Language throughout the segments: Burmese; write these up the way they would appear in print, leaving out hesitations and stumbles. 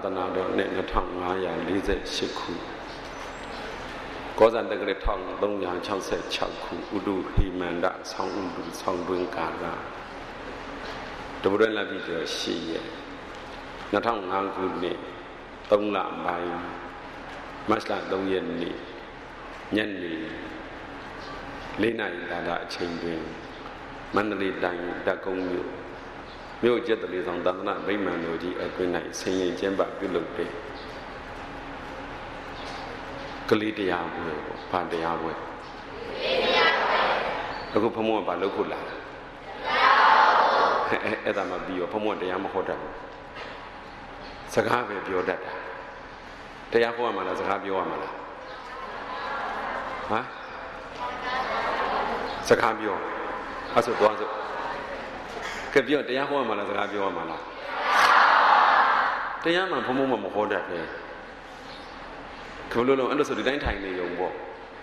သနာတော်နှစ်2548ခုကောဇန်တက္ကရာ1366ခုဥဒုဟိမန္တဆောင်းဥဒုဆောင်းတွင်ကာလတပရလပိကျော်8ရက်2005ခုနှစ်3လပိုင်းမတ်လ3ရက်နေ့ညနေ4နာရီတာအချိန်တွင်မန္တလေးတိုင်းတပ်ကုန်းမြို့ကျက်တလေးဆောင်သန္တနာဗိမာန်တော်ကြီးအတွင်း၌ဆင်ရင်ကျင်းပပြုလုပ်တဲ့ကလေးတရားပွဲဘာတရားပွဲအခုဘုံဘဘာလုပ်ဖို့လာအဲ့ဒါမှပြီးရောဘုံဘတရားမဟောတတ်ဘူးစကားပဲပြောတတ်တာတရားဟောရမှာလားစကားပြောရမှာလားဟမ်စကားပြောအဲ့ဆိုသွားစို့ကပြောတရားဟောရမှာလားစကားပြောရမှာလားတရားမှဘုံဘမဟောတတ်ပဲခလို့လုံးအဲ့လိုဆိုဒီတိုင်းထိုင်နေရုံပေါ့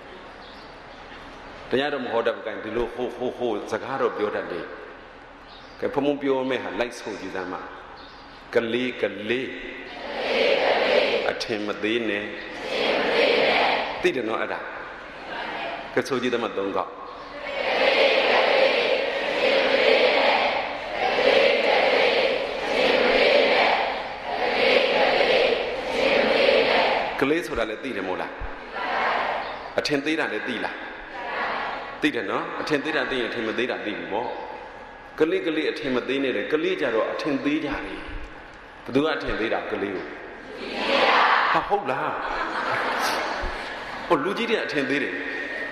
တရားတော့မဟောတတ်ဘူးကဲဒီလိုဟိုစကားတော့ပြောတတ်တယ်ကဲဘုံပြောမဲ့ဟာလိုက်ဆိုကြည့်စမ်းမှာကလေးအထင်မသေးနဲ့သိတယ်နော်အဲ့ဒါကဲဆိုကြည့်တယ်မှာ3ခေါက်ကလေးဆိုတာလည်းသိတယ်မို့လားအထင်သေးတာလည်းသိလားသိတယ်နော်အထင်သေးတာသိရင်အထင်မသေးတာသိပြီပေါ့ကလေးအထင်မသေးနဲ့တယ်ကလေးကြတော့အထင်သေးကြတယ်ဘယ်သူကအထင်သေးတာကလေးကိုဟာဟုတ်လားဟိုလူကြီးတွေအထင်သေးတယ်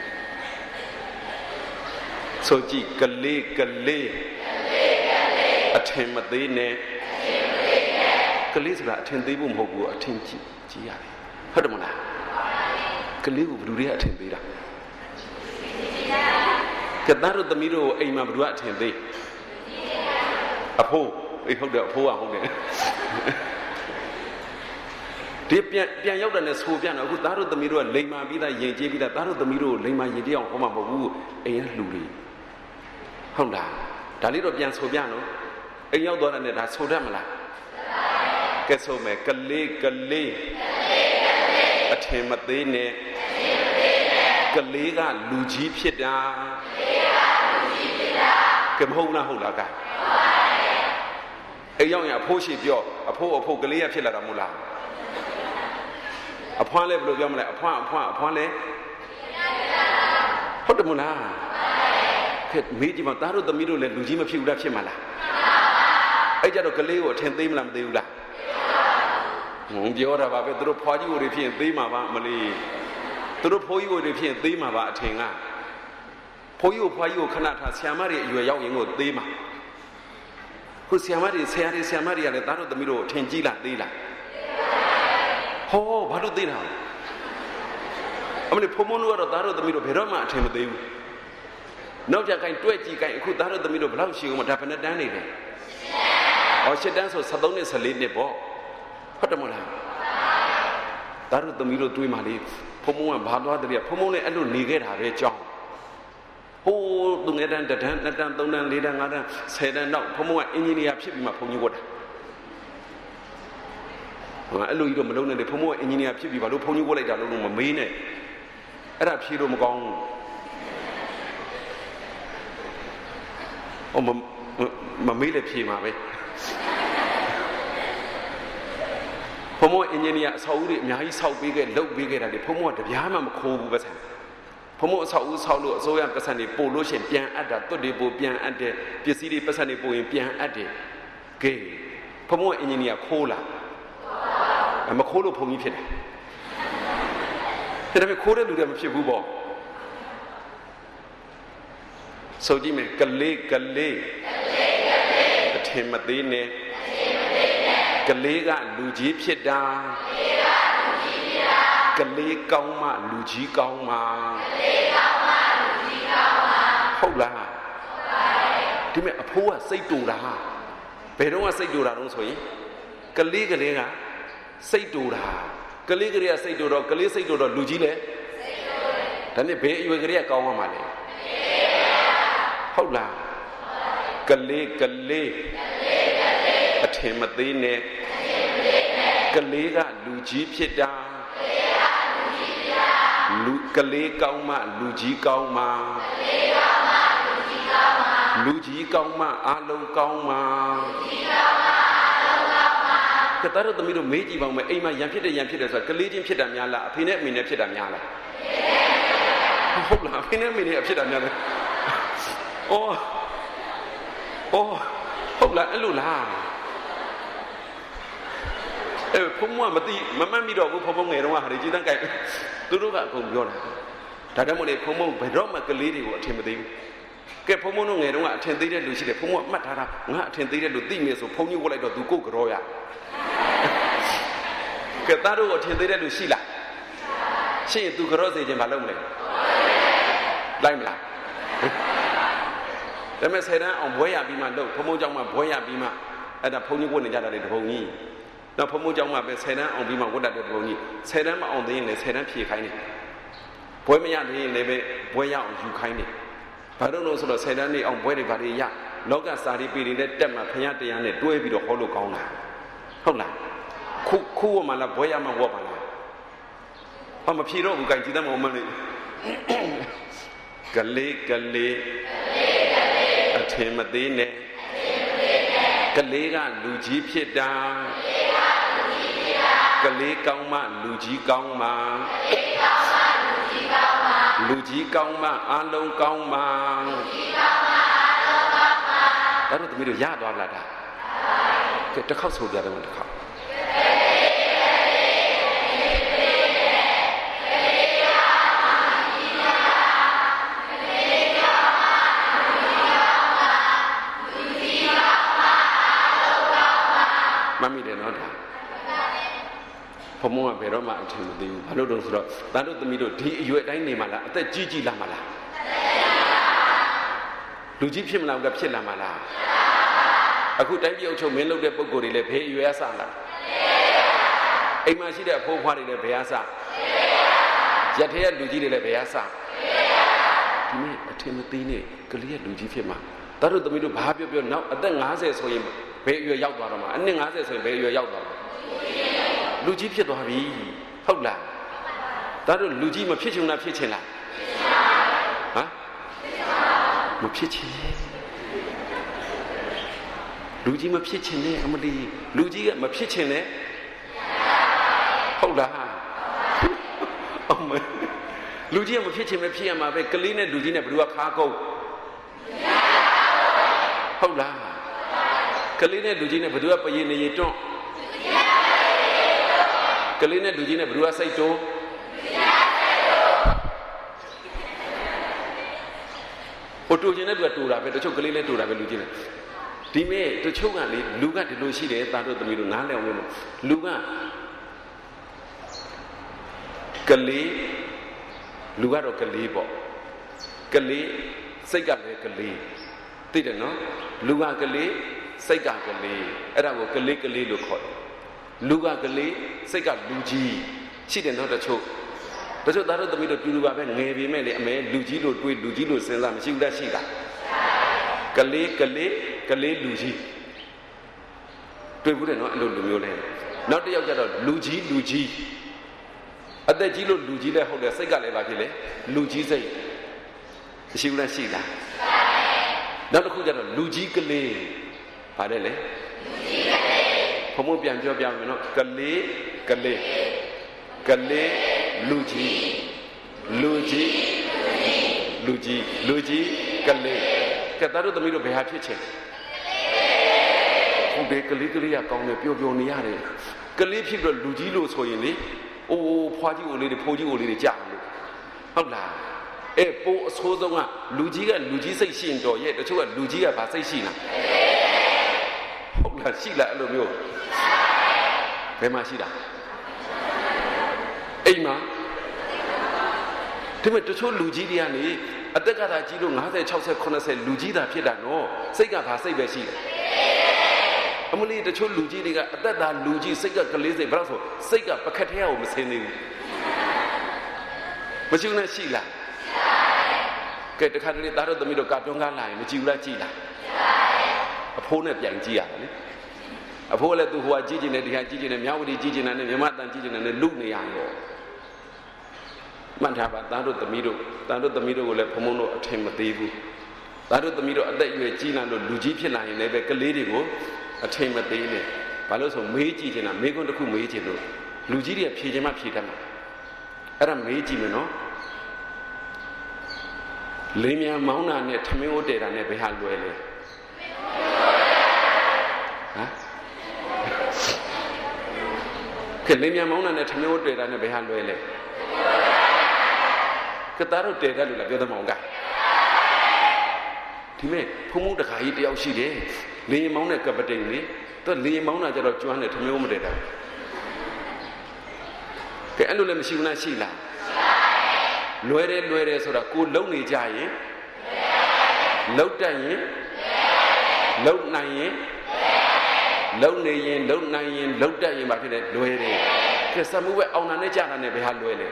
ဆိုကြည့်ကလေးအထင်မသေးနဲ့ကလေးဆိုတာအထင်သေးဖို့မဟုတ်ဘူးအထင်ကြီးရတယ်ဟုတ်တယ်မလားကလေးကိုဘယ်သူတွေအထင်သေးတာကသားတို့သမီးတို့အိမ်မှာဘယ်သူကအထင်သေးအဖိုးဟုတ်တယ်အဖိုးကဟုတ်တယ်ဒီပြန်ရောက်တယ်နဲ့ဆိုပြန်တော့အခုသားတို့သမီးတို့ကလိမ်မာပြီးသားယဉ်ကျေးပြီးသားသားတို့သမီးတို့လိမ်မာယဉ်ကျေးအောင်ဟောမှာမဟုတ်ဘူးအိမ်ကလူတွေဟုတ်လားဒါလေးတော့ပြန်ဆိုပြန်နော်အိမ်ရောက်သွားတယ်နဲ့ဒါဆိုတတ်မလားကဲဆိုမယ်ကလေးအထင်မသေးနဲ့ကလေးကလူကြီးဖြစ်တာကဲမဟုတ်လားဟုတ်လားကဲအိမ်ရောက်ရင်အဖိုးရှိပြောအဖိုးကလေးရဖြစ်လာတာမဟုတ်လားအဖွားလည်းဘယ်လိုပြောမလဲအဖွားလည်းဟုတ်တယ်မဟုတ်လားကဲမိကြီးမသားတို့သမီးတို့လည်းလူကြီးမဖြစ်ဘူးလားဖြစ်မှာလားအဲ့ကြတော့ကလေးကိုအထင်သေးမလားမသေးဘူးလားပြောတာပါပဲသူတို့ဖွားကြီးကိုတွေဖြစ်ရင်သေးမှာပါမလေးသူတို့ဖိုးကြီးကိုတွေဖြစ်ရင်သေးမှာပါအထင်ကဖိုးကြီးကိုဖွားကြီးကိုခဏထားဆရာမတွေအရွယ်ရောက်ရင်ကိုသေးမှာခုဆရာမတွေကလည်းသားတို့သမီးတို့အထင်ကြီးလားသေးလားဟောဘာလို့သေးတာအမလေးဖုံမုန်းတို့ကတော့သားတို့သမီးတို့ဘယ်တော့မှအထင်မသေးဘူးနောက်ကြကိုင်တွဲကြည့်ကိုင်အခုသားတို့သမီးတို့ဘယ်လောက်ရှိဦးမဒါဘယ်နဲ့တန်းနေလဲ8တန်းဆို73နဲ့14နှစ်ပေါ့ဟုတ်တယ်မလားသားတို့သမီးတို့တွေးမှလေဖုံမုန်းကဘာသွားတယ်ဖုံမုန်းလည်းအဲ့လိုနေခဲ့တာပဲကြောင်းဟိုးသူငယ်တန်း1တန်း2တန်း3တန်း4တန်း5တန်း10တန်းနောက်ဖုံမုန်းကအင်ဂျင်နီယာဖြစ်ပြီးမှဖုံကြီးဝတ်တာအဲ့လိုကြီးတော့မလုံးနဲ့လေဖုံမုန်းကအင်ဂျင်နီယာဖြစ်ပြီးဘာလို့ဖုံကြီးဝတ်လိုက်တာလို့မမေးနဲ့အဲ့ဒါဖြေလို့မကောင်းဘူးဟိုမမေးလည်းဖြေမှာပဲဖုံမုန်းအင်ဂျင်နီယာအဆောက်အဦတွေအများကြီးဆောက်ပေးခဲ့လုပ်ပေးခဲ့တာလေဖုံမုန်းကတပြားမှမခိုးဘူးပဲဆန်ဖုံမုန်းအဆောက်အဦဆောက်လို့အစိုးရပတ်စံတွေပို့လို့ရှိရင်ပြန်အပ်တာတွတ်တွေပို့ပြန်အပ်တယ်ပစ္စည်းတွေပတ်စံတွေပို့ရင်ပြန်အပ်တယ်ကဲဖုံမုန်းအင်ဂျင်နီယာခိုးလားမခိုးလို့ဖုံကြီးဖြစ်တယ်ဒါပေမဲ့ခိုးတဲ့လူတွေမဖြစ်ဘူးပေါ့ဆိုကြည့်မယ်ကလေးအထင်မသေးနဲ့ကလေးကလူကြီးဖြစ်တာကလေးကောင်းမှလူကြီးကောင်းမှာဟုတ်လားဒီမဲ့အဖိုးကစိတ်တူတာဘယ်တော့မှစိတ်တူတာတော့ဆိုရင်ကလေးကစိတ်တူတာကလေးကစိတ်တူတော့ကလေးစိတ်တူတော့လူကြီးလဲဒါနဲ့ဘယ်အရွယ်ကလေးကကောင်းမှမလဲဟုတ်လားကလေးအထင်မသေးနဲ့ကကလေးကလူကြီးဖြစ်တာကလေးကောင်းမှလူကြီးကောင်းမှလူကြီးကောင်းမှအလုံးကောင်းမှကတရသမီးတို့မေးကြည့်ပါဦးမယ်အိမ်မှာရံဖြစ်တယ်ဆိုတာကလေးချင်းဖြစ်တာများလားအဖေနဲ့အမေနဲ့ဖြစ်တာများလားဟုတ်လားအဖေနဲ့အမေနဲ့ဖြစ်တာများလားအော်ဟုတ်လားအဲ့လိုလားဖုံးမမသိမမှတ်မိတော့ဘူးဖုံးငယ်တော့ဟာတွေကြီးတန်းကြိုက်သူတို့ကအကုန်ပြောတာဒါတမို့လေဖုံးဘယ်တော့မှကလေးတွေကိုအထင်မသေးဘူးကဲဖုံးတို့ငယ်တော့ကအထင်သေးတဲ့လူရှိတယ်ဖုံးမှတ်ထားတာငါအထင်သေးတဲ့လူသိမယ်ဆိုဖုံးကြီးဝတ်လိုက်တော့သူကိုယ်ကြောရကဲသားတို့အထင်သေးတဲ့လူရှိလားရှိရင်သူကြောစေခြင်းမလုပ်မလဲလိုက်မလားဒါမဲ့ဆယ်တန်းအောင်ဘွဲရပြီးမှလို့ဖုံးเจ้าမှဘွဲရပြီးမှအဲ့ဒါဖုံးကြီးဝတ်နေကြတာလေတပုံကြီးတော့ဖုံးเจ้าမှပဲဆယ်တန်းအောင်ပြီးမှဝတ်တတ်တဲ့တပုံကြီးဆယ်တန်းမအောင်သေးရင်လည်းဆယ်တန်းဖြည့်ခိုင်းတယ်ဘွဲမရသေးရင်လည်းပဲဘွဲရအောင်ယူခိုင်းတယ်ဘာလို့ဆိုတော့ဆယ်တန်းနေအောင်ဘွဲတွေဘာတွေရလောကစာရီပေတွေနဲ့တက်မှဖျားတရားနဲ့တွဲပြီးတော့ဟောလို့ကောင်းတာဟုတ်လားခုဝမှလားဘွဲရမှဝတ်ပါလားဟောမဖြေတော့ဘူးကြိုင်ကြည့်တယ်မဟုတ်မလို့ကလေးအထင်မသေးနဲ့ကလေးကလူကြီးဖြစ်တာကလေးကောင်းမှလူကြီးကောင်းမှလူကြီးကောင်းမှအလုံးကောင်းမှဒါတော့သမီးတို့ရသွားလားဒါကဲတစ်ခေါက်ဆိုကြတယ်တစ်ခေါက်မမိတယ်နော်ဒါဘုံကဘယ်တော့မှအထင်မသေးဘူးဘာလို့တော့ဆိုတော့ဒါတို့သမီးတို့ဒီအရွယ်တိုင်းနေမှာလားအသက်ကြီးလာမှာလားလူကြီးဖြစ်မလားကဖြစ်လာမှာလားအခုတိုင်းပြည်အုပ်ချုပ်မင်းလုပ်တဲ့ပုံကိုယ်တွေလည်းဘယ်အရွယ်အစလားအိမ်မှာရှိတဲ့အဖိုးဖွားတွေလည်းဘယ်အစရက်ထဲကလူကြီးတွေလည်းဘယ်အစဒီနေ့အထင်မသေးနဲ့ကလေးကလူကြီးဖြစ်မှာဒါတို့သမီးတို့ဘာပြောနောက်အသက်50ဆိုရင်ဘယ်အရွယ်ရောက်သွားတော့မှာအနှစ်50ဆိုရင်ဘယ်အရွယ်ရောက်သွားမှာလူကြီးဖြစ်သွားပြီဟုတ်လားဒါတို့လူကြီးမဖြစ်ချင်လားဖြစ်ချင်လားဟမ်မဖြစ်ချင်လူကြီးမဖြစ်ချင်နဲ့အမလီလူကြီးကမဖြစ်ချင်နဲ့ဟုတ်လားအမလူကြီးကမဖြစ်ချင်မဖြစ်ရမှာပဲကလေးနဲ့လူကြီးနဲ့ဘယ်သူကခါကုန်ဟုတ်လားကလေးနဲ့လူကြီးနဲ့ဘယ်သူကပရေနေရတွန်းကလေးနဲ့လူကြီးနဲ့ဘယ်သူကစိတ်တွန်းဟိုတူချင်းနဲ့သူကတူတာပဲတချို့ကလေးလည်းတူတာပဲလူကြီးနဲ့ဒီမဲ့တချို့ကလေလူကဒီလိုရှိတယ်တာတို့သမီးတို့နားလည်အောင်လို့လူကလေးလူကတော့ကလေးပေါ့ကလေးစိတ်ကလည်းကလေးသိတယ်နော်လူကကလေးစိတ်ကကလေးအဲ့ဒါကိုကလေးလို့ခေါ်တယ်လူကကလေးစိတ်ကလူကြီးရှိတယ်နော်တချို့သားတို့သမီးတို့တူတူပါပဲငယ်ပေမဲ့လေအမေလူကြီးလို့တွေးလူကြီးလို့စဉ်းစားမရှိဘူးလားရှိတာကလေးလူကြီးတွေ့ဘူးတယ်နော်အဲ့လိုလူမျိုးလဲနောက်တစ်ယောက်ကျတော့လူကြီးအသက်ကြီးလို့လူကြီးလည်းဟုတ်တယ်စိတ်ကလည်းပါဖြစ်လေလူကြီးစိတ်မရှိဘူးလားရှိတာနောက်တစ်ခုကျတော့လူကြီးကလေးပါတယ်လေဘုံမပြန်ပြောပြမယ်နော်ကလေးလူကြီးကလေးကဲသားတို့သမီးတို့ဘယ်ဟာဖြစ်ချင်ဟုတ်တယ်ကလေးကကောင်းတယ်ပျော်နေရတယ်ကလေးဖြစ်တော့လူကြီးလို့ဆိုရင်လေအိုးဖွားကြီးကိုလေးတွေဖိုးကြီးကိုလေးတွေကြာလို့ဟုတ်လားပိုးအဆိုးဆုံးကလူကြီးစိတ်ရှိရင်တော်ရဲ့တချို့ကလူကြီးကဘာစိတ်ရှိလားဟုတ်လားရှိလားအဲ့လိုမျိုးဘယ်မှာရှိတာအိမ်မှာဒီမဲ့တချို့လူကြီးတွေကနေအသက်ကသာကြီးလို့50 60 80လူကြီးသာဖြစ်တာနော်စိတ်ကဘာစိတ်ပဲရှိတယ်အမလီတချို့လူကြီးတွေကအသက်သာလူကြီးစိတ်ကကလေးစိတ်ဘာလို့ဆိုစိတ်ကပခက်ထဲကိုမစင်းသေးဘူးမရှိဘူးနဲ့ရှိလားကဲတခါတလေသားတို့သမီးတို့ကာတွန်းကားလာရင်မကြည့်ဘူးလားကြည့်လားအဖိုးနဲ့ပြန်ကြည့်ရတယ်လေအဖိုးလည်းသူဟိုကကြည့်ကျင်တယ်ဒီဟာကြည့်ကျင်တယ်မြောက်ဝတီကြည့်ကျင်တယ်နဲ့မြမတန်ကြည့်ကျင်တယ်နဲ့လူနေရရောမှတ်ထားပါသားတို့သမီးတို့ကိုလည်းဘုံဘုံတို့အထင်မသေးဘူးသားတို့သမီးတို့အသက်အရွယ်ကြီးလာလို့လူကြီးဖြစ်လာရင်လည်းပဲကလေးတွေကိုအထင်မသေးနဲ့ဘာလို့ဆိုမေးကြည့်ချင်တာမေးခွန်းတစ်ခုမေးချင်လို့လူကြီးတွေကဖြေချင်မှဖြေတတ်မှာအဲ့ဒါမေးကြည့်မယ်နော်လင်းမြန်မောင်းတာနဲ့ထမင်းအိုးတဲတာနဲ့ဘယ်ဟာလွယ်လဲဟမ်ကလင်းမြန်မောင်းတာနဲ့ထမင်းအိုးတဲတာနဲ့ဘယ်ဟာလွယ်လဲကတားတို့တဲတယ်လို့လားပြောသမောင်ကဒီမဲ့ဖုံဖုံတခါကြီးတယောက်ရှိတယ်လင်းမောင်းတဲ့ကပတိန်လေသူလင်းမောင်းတာကျတော့ကျွမ်းတယ်ထမင်းအိုးမတဲတာကဲအဲ့လိုလည်းမရှိဘူးလားရှိလားလွယ်တယ်ဆိုတာကိုလုံနေကြရင်လုံတတ်ရင်လုံနိုင်ရင်လုံနေရင်လုံနိုင်ရင်လုံတတ်ရင်ဘာဖြစ်လဲလွယ်တယ်ကဲစမှုပဲအောင်တာနဲ့ကြာတာနဲ့ဘယ်ဟာလွယ်လဲ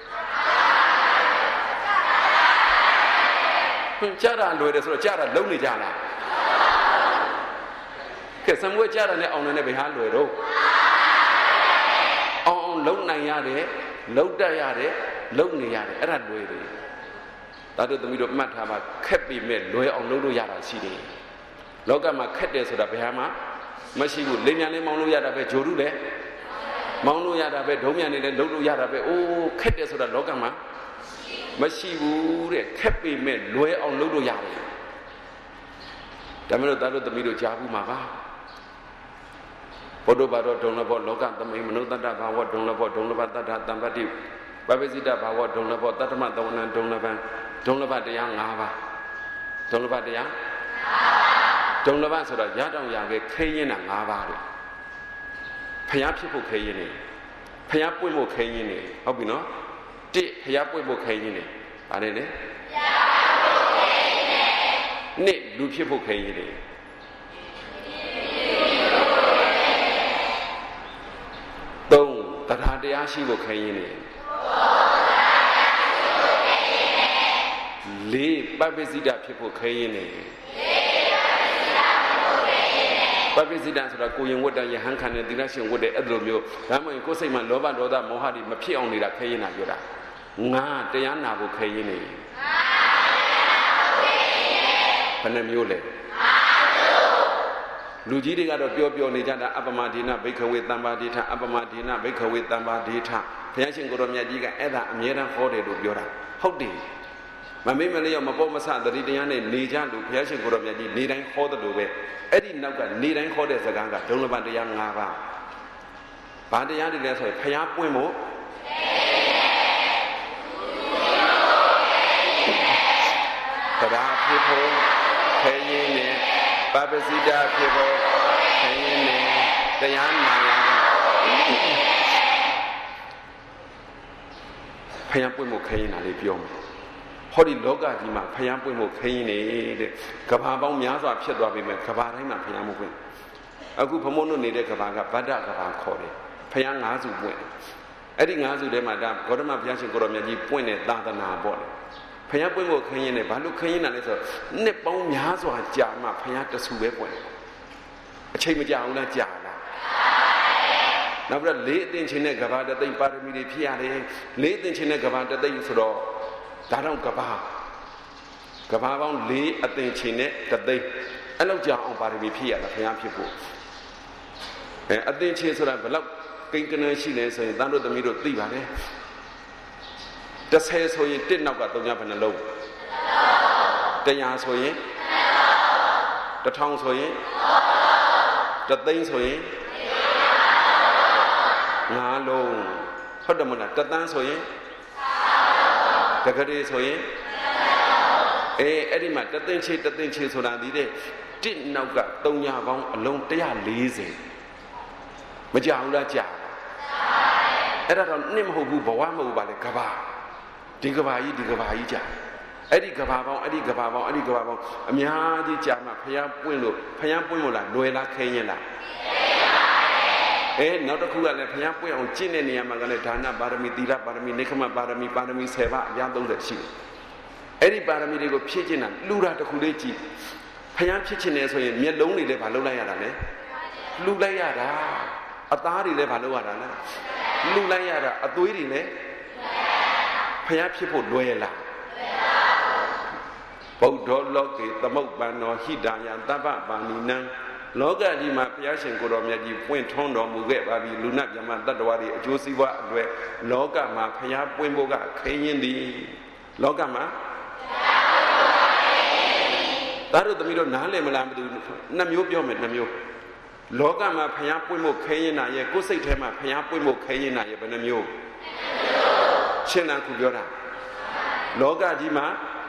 ကြာတာလွယ်တယ်ဆိုတော့ကြာတာလုံနေကြလားကဲစမှုပဲကြာတာနဲ့အောင်တာနဲ့ဘယ်ဟာလွယ်တော့အောင်လုံနိုင်ရတယ်လုံတတ်ရတယ်လုံနေရတယ်အဲ့ဒါလွယ်တယ်ဒါတို့သမီးတို့မှတ်ထားပါခက်ပြီမဲ့လွယ်အောင်လုပ်လို့ရတာရှိတယ်လောကမှာခက်တယ်ဆိုတာဘယ်ဟာမှမရှိဘူးလိမ်မြန်လေးမောင်းလို့ရတာပဲဂျိုရုလည်းမောင်းလို့ရတာပဲဒုံမြန်နေလည်းလုပ်လို့ရတာပဲအိုးခက်တယ်ဆိုတာလောကမှာမရှိဘူးတဲ့ခက်ပြီမဲ့လွယ်အောင်လုပ်လို့ရတယ်ဒါမျိုးဒါတို့သမီးတို့ကြားဘူးမှာပါဘုဒ္ဓဘာသာဒုံလဘောလောကသမိန်မနုဿတ္တဘာဝဒုံလဘောဒုံလဘတ္တတံပတိပပိစိတဘာဝဒုံလဘောတတ္တမသဝနံဒုံလဘံဒုံလဘတရား၅ပါးဒုံလဘတရားဒုံလဘဆိုတော့ရတောင်ရခဲ့ခဲရင်တာ၅ပါးလေဖျားဖြစ်ဖို့ခဲရင်နေဖျားပွင့်ဖို့ခဲရင်နေဟုတ်ပြီနော်တိဖျားပွင့်ဖို့ခဲရင်နေပါတယ်လေဖျားပွင့်ဖို့ခဲရင်နေနှစ်လူဖြစ်ဖို့ခဲရင်နေသုံးတရားတရားရှိဖို့ခဲရင်နေလေးပပိစိတဖြစ်ဖို့ခဲရင်နေပပိစိတဆိုတာကိုရင်ဝတ်တရဟန်းခံတဲ့သီလရှင်ဝတ်တဲ့အဲ့လိုမျိုးဒါမှမဟုတ်ကိုယ်စိတ်မှာလောဘဒေါသမောဟတွေမဖြစ်အောင်နေတာခဲရင်တာပြောတာငါတရားနာဖို့ခဲရင်နေဘယ်နှမျိုးလဲလူကြီးတွေကတော့ပြောနေကြတာအပမဒေနဘိက္ခဝေတံပါဒေထအပမဒေနဘိက္ခဝေတံပါဒေထဘုရားရှင်ကိုရောမြတ်ကြီးကအဲ့ဒါအမြဲတမ်းဟောတယ်လို့ပြောတာဟုတ်တယ်မမေ့မလျော့မပေါ်မဆသတိတရားနဲ့နေကြလို့ဘုရားရှင်ကိုရောမြတ်ကြီးနေတိုင်းဟောတယ်လို့ပဲအဲ့ဒီနောက်ကနေတိုင်းဟောတဲ့စကားကဒုံလဘတရား၅ပါးဘာတရားတွေလဲဆိုရင်ဘုရားပွင့်ဖို့တရားဖြစ်ဖို့ခဲရင်နဲ့ပပစိတာဖြစ်ဖို့ခဲရင်နဲ့တရားနာရဘုရားပွင့်ဖို့ခဲရင်တာလေးပြောမယ်ဟောဒီလောကကြီးမှာဖျားပွင့်ဖို့ခဲရင်နေတဲ့ကဘာပေါင်းများစွာဖြစ်သွားပြီမဲ့ကဘာတိုင်းမှာဖျားမပွင့်အခုဘုံဘုံတို့နေတဲ့ကဘာကဗဒ္ဒကဘာခေါ်တယ်ဖျား၅စုပွင့်အဲ့ဒီ၅စုထဲမှာဒါဂေါတမဘုရားရှင်ကိုရောမြတ်ကြီးပွင့်တဲ့သာသနာပေါ့လေဖျားပွင့်ဖို့ခဲရင်နဲ့ဘာလို့ခဲရင်တာလဲဆိုတော့နှစ်ပေါင်းများစွာကြာမှဖျားတဆူပဲပွင့်အချိန်မကြာဘူးလားကြာလားနောက်ပြီးတော့လေးအသင်ချင်းတဲ့ကဘာတသိမ့်ပါရမီတွေဖြစ်ရတယ်လေးအသင်ချင်းတဲ့ကဘာတသိမ့်ဆိုတော့ဒါတော့ကဘာပေါင်း၄အသင်ချင်နဲ့တသိန်းအဲ့လောက်ကြာအောင်ပါရမီဖြည့်ရတာဘုရားဖြစ်ဖို့အသင်ချင်ဆိုတာဘယ်လောက်ကိန်းကနန်းရှိလဲဆိုရင်တန်တို့သမီးတို့သိပါတယ်30ဆိုရင်1နောက်က3ညဘယ်နှလုံး100ဆိုရင်1000ဆိုရင်1သိန်းဆိုရင်5လုံးဟုတ်တယ်မလား1သန်းဆိုရင်တကယ်ဆိုရင်အဲ့ဒီမှာတသိန်းချေဆိုတာဒီတဲ့1နောက်က3ညပေါင်းအလုံး140မကြဘူးလားကြာအဲ့ဒါတော့နှစ်မဟုတ်ဘူးဘဝမဟုတ်ပါလေကဘာဒီကဘာကြီးကြာအဲ့ဒီကဘာပေါင်းအများကြီးကြာမှဖျားပွင့်လို့လားလွယ်လားခဲရင်လားနောက်တစ်ခုကလည်းဘုရားပွင့်အောင်ကျင့်တဲ့နေရာမှာကလည်းဒါနပါရမီသီလပါရမီနိက္ခမပါရမီ10ပါးအပြား30ရှိတယ်အဲ့ဒီပါရမီတွေကိုဖြည့်ခြင်းတာလူတာတစ်ခုလေးကြည့်ဘုရားဖြစ်ခြင်းနဲ့ဆိုရင်မျက်လုံးတွေလည်းမလုပ်လိုက်ရတာလေလှူလိုက်ရတာအသားတွေလည်းဘာလို့ရတာလဲလှူလိုက်ရတာအသွေးတွေလည်းဖျားဖြစ်ဖို့လွယ်လားဗုဒ္ဓလောကေသမုပ္ပန္နောဟိတယသဗ္ဗပါဏိနံလောကကြီးမှာဘုရားရှင်ကိုတော်မြတ်ကြီးပွင့်ထွန်းတော်မူခဲ့ပါပြီလူနာမြမတတ္တဝါတွေအကျိုးစီးပွားအတွေ့လောကမှာဘုရားပွင့်ဖို့ကခင်းရင်သည်လောကမှာဒါတို့သမီးတို့နားလည်မလားမသိဘူးနှစ်မျိုးပြောမယ်နှစ်မျိုးလောကမှာဘုရားပွင့်ဖို့ခင်းရင်နာရဲ့ကိုယ်စိတ်ထဲမှာဘုရားပွင့်ဖို့ခင်းရင်နာရဲ့ဘယ်နှမျိုးရှင်းလားခုပြောတာလောကကြီးမှာ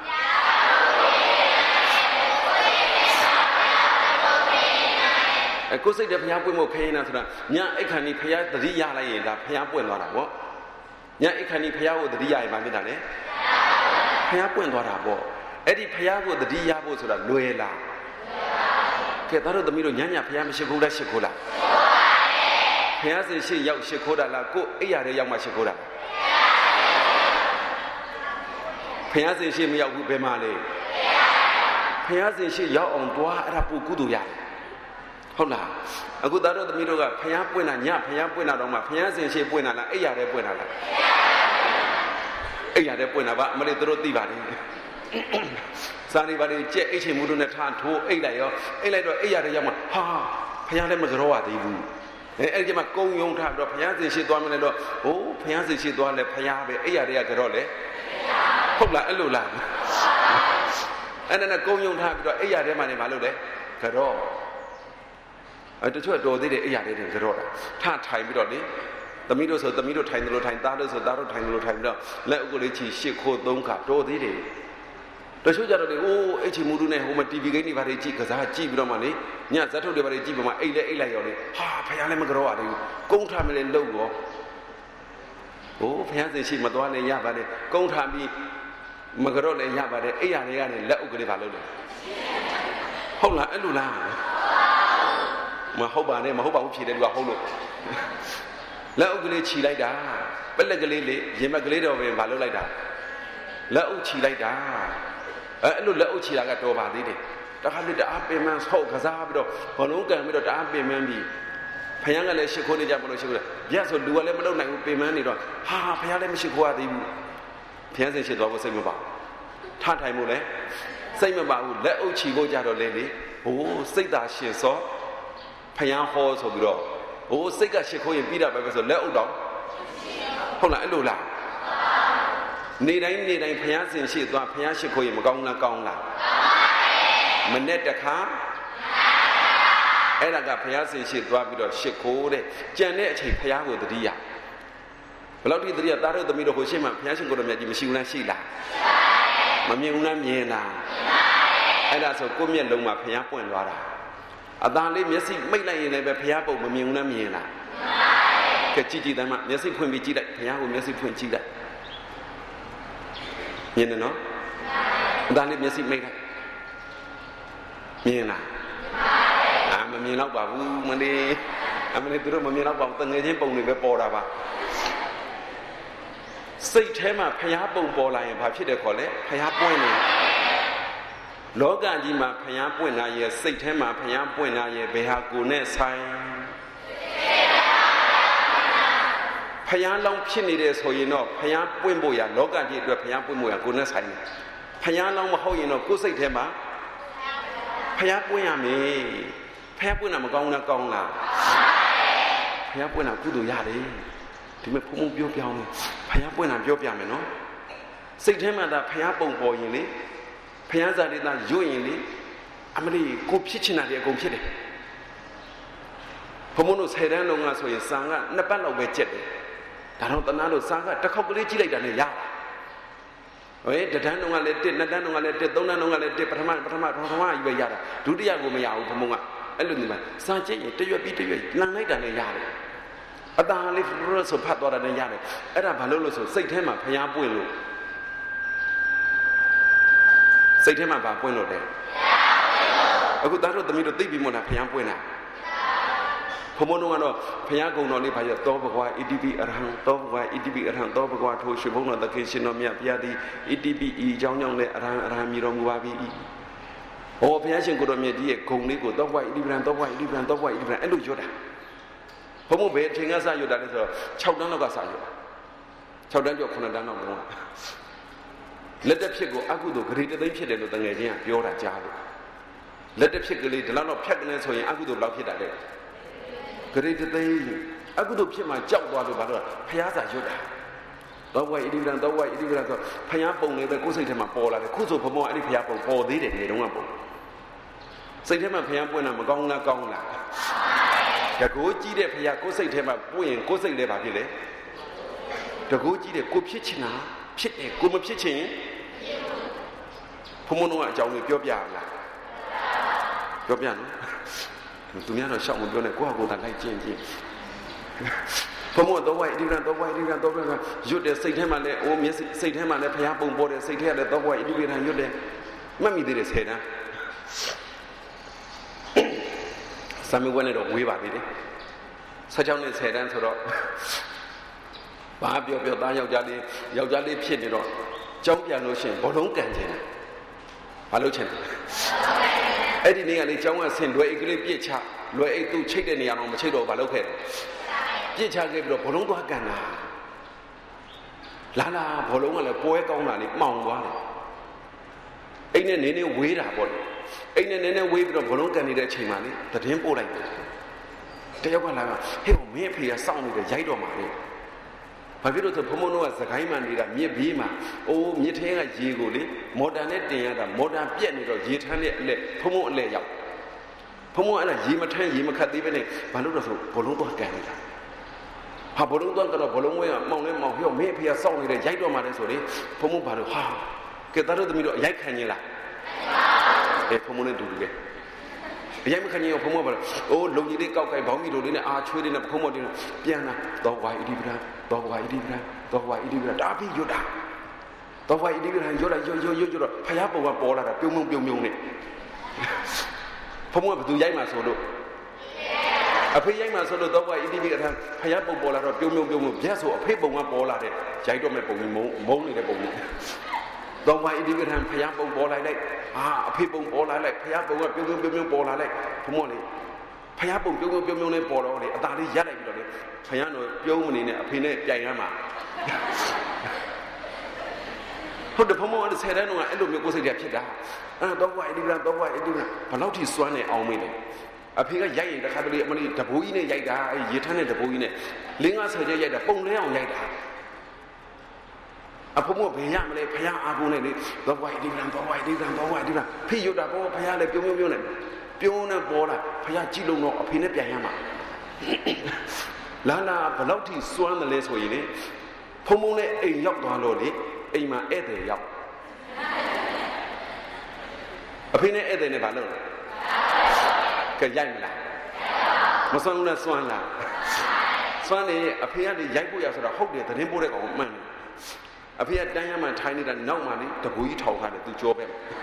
ကိုယ်စိတ်တဲ့ဘုရားပွင့်ဖို့ခင်းနေတာဆိုတာညအိတ်ခဏီဘုရားတတိယလိုက်ရင်ဒါဘုရားပွင့်သွားတာပေါ့ညအိတ်ခဏီဘုရားကိုတတိယရင်မဖြစ်တာလေဘုရားပွင့်သွားတာပေါ့အဲ့ဒီဘုရားကိုတတိယဖို့ဆိုတာလွယ်လားကဲဒါတို့သမီးတို့ညဘုရားမရှိဘူးလားရှိခိုးလားဘုရားရှင်ရှိရောက်ရှိခိုးတာလားကိုယ်အိယာတဲ့ရောက်မှရှိခိုးတာဘုရားရှင်ရှိမရောက်ဘူးဘယ်မှာလဲဘုရားရှင်ရှိရောက်အောင်တွားအဲ့ဒါပုကုသိုလ်ရတယ်ဟုတ်လားအခုသားတို့သမီးတို့ကဖျားပွင့်တာညဖျားပွင့်တာတော့မှဖျားစင်ရှိပွင့်တာလားအိယာတဲ့ပွင့်တာလားအိယာတဲ့ပွင့်တာပါအမလေးတို့သိပါလိမ့်မယ်စာနေပါလေကြက်အိတ်ချင်မှုတို့နဲ့ထားထိုးအိတ်လိုက်ရောအိတ်လိုက်တော့အိယာတဲ့ရောက်မှဟာဖျားလည်းမကြောရသေးဘူးအဲ့ဒီမှာကုံယုံထားပြီးတော့ဖျားစင်ရှိသွားမလဲတော့ဟိုးဖျားစင်ရှိသွားလဲဖျားပဲအိယာတဲ့ကကြောလေဟုတ်လားအဲ့လိုလားအဲ့ဒါနဲ့ကုံယုံထားပြီးတော့အိယာတဲ့မှနေမလုပ်လဲကြောတချို့တော်သေးတယ်အိယာလေးတွေကြောတာထထိုင်ပြီးတော့လေသမီးတို့ဆိုသမီးတို့ထိုင်တယ်လို့ထိုင်သားတို့ဆိုသားတို့ထိုင်တယ်လို့ထိုင်ပြီးတော့လက်အုပ်ကိုလေးချီရှစ်ခိုးသုံးခါတော်သေးတယ်တချို့ကြတော့လေအိုးအိတ်ချီမူတူနဲ့ဟိုမှာ TV ကိန်းတွေဘာတွေကြည့်ကစားကြည့်ပြီးတော့မှလေညဇက်ထုတ်တွေဘာတွေကြည့်ပြီးမှအိတ်လဲအိတ်လိုက်ရောလေဟာဖခင်လည်းမကြောရသေးဘူးကုန်းထားမလဲလှုပ်ရောဟိုဖခင်စင်ရှိမသွားနဲ့ရပါနဲ့ကုန်းထားပြီးမကြောလည်းရပါတယ်အိယာလေးကနေလက်အုပ်ကလေးဘာလုပ်လဲဟုတ်လားအဲ့လိုလားမဟုတ်ပါနဲ့မဟုတ်ပါဘူးဖြေတယ်လူကဟုတ်လို့လက်အုပ်ကလေးခြီလိုက်တာပက်လက်ကလေးလေရင်မက်ကလေးတော့ပဲမလုပ်လိုက်တာလက်အုပ်ခြီလိုက်တာအဲ့လိုလက်အုပ်ခြီတာကတော်ပါသေးတယ်တခါလေတအားပင်မဆောက်ကစားပြီးတော့ဘလုံးကန်ပြီးတော့တအားပင်မပြီးဖယားကလည်းရှ िख ိုးနေကြမလို့ရှိဘူးဗျဆိုလူကလည်းမလုပ်နိုင်ဘူးပင်မနေတော့ဟာဖယားလည်းမရှိခိုးရသေးဘူးဖယားစင်ရှိသွားဖို့စိတ်မပါထထိုင်မှုလည်းစိတ်မပါဘူးလက်အုပ်ခြီဖို့ကြတော့လေလေဟိုးစိတ်သာရှင်စောဖယားဟောဆိုပြီးတော့ဟိုစိတ်ကရှ िख ိုးရင်ပြီးတာပဲဆိုလက်အုပ်တော့ဟုတ်လားအဲ့လိုလားနေတိုင်းနေတိုင်းဖယားစင်ရှိသွားဖယားရှ िख ိုးရင်မကောင်းလားကောင်းလားမနဲ့တခါအဲ့ဒါကဖယားစင်ရှိသွားပြီးတော့ရှ िख ိုးတဲ့ကြံတဲ့အချိန်ဖယားကိုတတိယဘယ်လောက်ထိတတိယသားတို့သမီးတို့ဟိုရှင်းမှာဖယားရှင်ကိုတော်မြတ်ကြီးမရှိဘူးလားရှိလားမမြင်ဘူးလားမြင်လားအဲ့ဒါဆိုကိုယ့်မျက်လုံးမှာဖယားပွင့်သွားတာအသာလေးမျက်စိမိတ်လိုက်ရင်လည်းပဲဘုရားပုံမမြင်ဘူးလားမြင်လားကဲကြည့်ကြည့်တယ်မှမျက်စိဖွင့်ပြီးကြည့်လိုက်ဘုရားကိုမျက်စိဖွင့်ကြည့်လိုက်မြင်တယ်နော်အသာလေးမျက်စိမိတ်လိုက်မြင်လားမမြင်တော့ပါဘူးမလေးအမလေးသူတို့မမြင်တော့ပါဘူးတငယ်ချင်းပုံတွေပဲပေါ်တာပါစိတ်ထဲမှာဘုရားပုံပေါ်လာရင်ဘာဖြစ်တယ်ခေါ်လဲဘုရားပွင့်နေလောကကြီးမှာဖျားပွင့်လာရဲ့စိတ်ထဲမှာဖျားပွင့်လာရဲ့ဘယ်ဟာကိုနဲ့ဆိုင်ဖျားလောင်းဖြစ်နေတယ်ဆိုရင်တော့ဖျားပွင့်ဖို့ရလောကကြီးအတွက်ဖျားပွင့်ဖို့ရကိုနဲ့ဆိုင်တယ်ဖျားလောင်းမဟုတ်ရင်တော့ကိုယ်စိတ်ထဲမှာဖျားပွင့်ရမယ်ဖျားပွင့်တာမကောင်းလားကောင်းလားဖျားပွင့်တာကုသိုလ်ရတယ်ဒီမဲ့ဖုံဖုံပြောပြောင်းဖျားပွင့်တာပြောပြမယ်နော်စိတ်ထဲမှာဒါဖျားပုံပေါ်ရင်လေဖျားစာဒေသရွတ်ရင်လေအမလေးကိုဖြစ်ချင်တာတွေအကုန်ဖြစ်တယ်ဘုံဘုံတို့10တန်းလုံးကဆိုရင်စာက2ပတ်လောက်ပဲကျက်တယ်ဒါတော့တနာတို့စာကတစ်ခေါက်ကလေးကြည့်လိုက်တာနဲ့ရဟဲ့တန်းလုံးကလည်း1 2တန်းလုံးကလည်း1 3တန်းလုံးကလည်း1ပထမကြီးပဲရတာဒုတိယကိုမရဘူးဘုံဘုံကအဲ့လိုနေမှာစာကျက်ရင်တရွက်ပြီးတရွက်လန်လိုက်တာနဲ့ရတယ်အတားလေးဆိုဖတ်သွားတာနဲ့ရတယ်အဲ့ဒါဘာလို့လို့ဆိုစိတ်ထဲမှာဖျားပွင့်လို့စိတ်ထဲမှာဘာပွင့်လို့လဲအခုသားတို့သမီးတို့သိပြီမို့လားဖျားပွင့်တာဘုံဘုံတို့ကတော့ဖျားကုံတော်လေးဘာရသောဘဂဝါ ETP အရဟံသောဘဂဝါ ETP အရဟံသောဘဂဝါထိုရှင်ဘုံတော်သခင်ရှင်တော်မြတ်ဘုရားသည် ETP ဤအကြောင်းကြောင့်လည်းအရဟံမြည်တော်မူပါပြီဘုရားရှင်ကိုတော်မြတ်ကြီးရဲ့ဂုဏ်လေးကိုသောဘဝဣတိပ္ပံသောဘဝဣတိပ္ပံသောဘဝဣတိပ္ပံအဲ့လိုရွတ်တာဘုံဘဘယ်အချိန်ကစရွတ်တာလဲဆိုတော့6တန်းလောက်ကစရွတ်တာ6တန်းကျော်9တန်းလောက်လုံးလက်တက်ဖြစ်ကိုအကုသိုလ်ဂရေတသိမ့်ဖြစ်တယ်လို့တငယ်ချင်းကပြောတာကြားလို့လက်တက်ဖြစ်ကလေးဒီလောက်တော့ဖြတ်ကနေဆိုရင်အကုသိုလ်လောက်ဖြစ်တာလေဂရေတသိမ့်အကုသိုလ်ဖြစ်မှကြောက်သွားလို့ဘာလို့ဖျားစာရွတ်တာသောဘဝဣတိပ္ပံသောဘဝဣတိပ္ပံဆိုဖျားပုံလေးပဲကိုယ်စိတ်ထဲမှာပေါ်လာတယ်ခုဆိုဘုံဘအဲ့ဒီဖျားပုံပေါ်သေးတယ်ဒီတုန်းကပုံစိတ်ထဲမှာဖျားပွင့်တာမကောင်းလားကောင်းလားတကူကြီးတဲ့ဖျားကိုယ်စိတ်ထဲမှာပွင့်ရင်ကိုယ်စိတ်လည်းပါဖြစ်လေတကူကြီးတဲ့ကိုဖြစ်ချင်တာဖြစ်တယ်ကိုမဖြစ်ချင်ဘုံဘတို့ကအကြောင်းကိုပြောပြလားပြောပြနော်သူများတော့ရှောက်မပြောနဲ့ကိုယ့်ဟာကိုယ်တိုင်လိုက်ကျင့်ဘုံဘတော့ဝိုက်ဣတိပ္ပံသောဘဝဣတိပ္ပံသောဘဝရွတ်တဲ့စိတ်ထဲမှာလည်းအိုးမျက်စိတ်ထဲမှာလည်းဖျားပုံပေါ်တယ်စိတ်ထဲကလည်းသောဘဝဣတိပ္ပံရွတ်တယ်မှတ်မိသေးတယ်10တန်းစာမေးပွဲနဲ့တော့ဝေးပါသေးတယ်16နဲ့10တန်းဆိုတော့ဘာပြောသားယောက်ျားလေးဖြစ်နေတော့ကြောင်းပြန်လို့ရှိရင်ဘောလုံးကန်ချင်တယ်ဘာလို့ချင်လဲအဲ့ဒီနေ့ကလေကြောင်းကဆင်လွယ်အိတ်ကလေးပြစ်ချလွယ်အိတ်သူ့ချိတ်တဲ့နေရာတော့မချိတ်တော့ဘာလုပ်ခဲ့တယ်ပြစ်ချခဲ့ပြီးတော့ဘောလုံးသွားကန်လာဘောလုံးကလည်းပွဲကောင်းတာလေးမှောင်သွားတယ်အိတ်နဲ့နည်းနည်းဝေးတာပေါ့လေအိတ်နဲ့နည်းနည်းဝေးပြီးတော့ဘောလုံးကန်နေတဲ့အချိန်မှာလေသတင်းပို့လိုက်တယ်တယောက်ကလာကဟဲ့မင်းအဖေကစောင့်နေတယ်ရိုက်တော့မှာလေဘာဖြစ်လို့ဆိုဘုံဘတို့ကစကိုင်းမှန်နေတာမြစ်ဘေးမှာမြစ်ထဲကရေကိုလေမော်တာနဲ့တင်ရတာမော်တာပြက်နေတော့ရေထမ်းတဲ့အလက်ဘုံဘအလက်ရောက်ဘုံဘအဲ့ဒါရေမထမ်းရေမခတ်သေးပဲနဲ့ဘာလို့တော့ဆိုဘောလုံးသွားကန်နေတာဟာဘောလုံးသွားကတော့ဘောလုံးဝဲကမောင်လဲမောင်ပြောမင်းအဖေကစောင့်နေတယ်ရိုက်တော့မှလဲဆိုလေဘုံဘဘာလို့ဟာကဲသားတို့သမီးတို့ရိုက်ခံရင်လားဘုံဘနဲ့တူတူပဲအရင်မခံရင်ဘုံဘဘာလို့လုံကြီးလေးကောက်ကိုက်ဘောင်းကြီးတို့လေးနဲ့အာချွေးလေးနဲ့ဘုံဘတင်ပြန်လာတော့ဝိုင်ဣတိပ္ပံသောဘဝဣတိပ္ပံသောဘဝဣတိပ္ပံတာပြီးရွတ်တာသောဘဝဣတိပ္ပံရွတ်တော့ဖယားပုံကပေါ်လာတာပြုံနဲ့ဘုံဘဘသူရိုက်မှာဆိုလို့အဖေရိုက်မှာဆိုလို့သောဘဝဣတိပ္ပံဖယားပုံပေါ်လာတော့ပြုံပြတ်ဆိုအဖေပုံကပေါ်လာတဲ့ရိုက်တော့မဲ့ပုံကြီးမုံနေတဲ့ပုံကြီးသောဘဝဣတိပ္ပံဖယားပုံပေါ်လိုက်အဖေပုံပေါ်လာလိုက်ဖယားပုံကပြုံပေါ်လာလိုက်ဘုံမလေးဖယားပုံပြုံနဲ့ပေါ်တော့လေအသာလေးရက်လိုက်ပြီးတော့လေဖယားတော့ပြုံးမနေနဲ့အဖေနဲ့ပြိုင်ရမှာဟုတ်တယ်ဘုံမောအဲ့10တန်းတော့အဲ့လိုမျိုးကိုယ်စိတ်ထဲဖြစ်တာတော့ဘဝဣတိပ္ပံဘလောက်ထိစွမ်းနေအောင်မေးတယ်အဖေကရိုက်ရင်တခါတလေအမလေးတဘိုးကြီးနဲ့ရိုက်တာအဲ့ရေထမ်းတဲ့တဘိုးကြီးနဲ့50ချက်ရိုက်တာပုံလဲအောင်ရိုက်တာအဖို့မဘယ်ရမလဲဖယားအာကုန်နဲ့လေတော့ဘဝဣတိပ္ပံဖိရွတ်တာဘောဖယားလည်းပြုံနဲ့ပြုံးနဲ့ပေါ်လာဖယားကြည့်လို့တော့အဖေနဲ့ပြန်ရမှာလာဘလောက်ထိစွမ်းတယ်လဲဆိုရင်လေဖုံနဲ့အိမ်ရောက်သွားလို့လေအိမ်မှာဧည့်သည်ရောက်အဖေနဲ့ဧည့်သည်နဲ့ဘာလုပ်လဲကဲရိုက်မလားမစွမ်းဘူးနဲ့စွမ်းလားစွမ်းနေအဖေကလေရိုက်ဖို့ရဆိုတော့ဟုတ်တယ်သတင်းပို့တဲ့ကောင်မှန်တယ်အဖေကတန်းရမှထိုင်နေတာနောက်မှလေတပူကြီးထောင်ထားတယ်သူကြောပဲ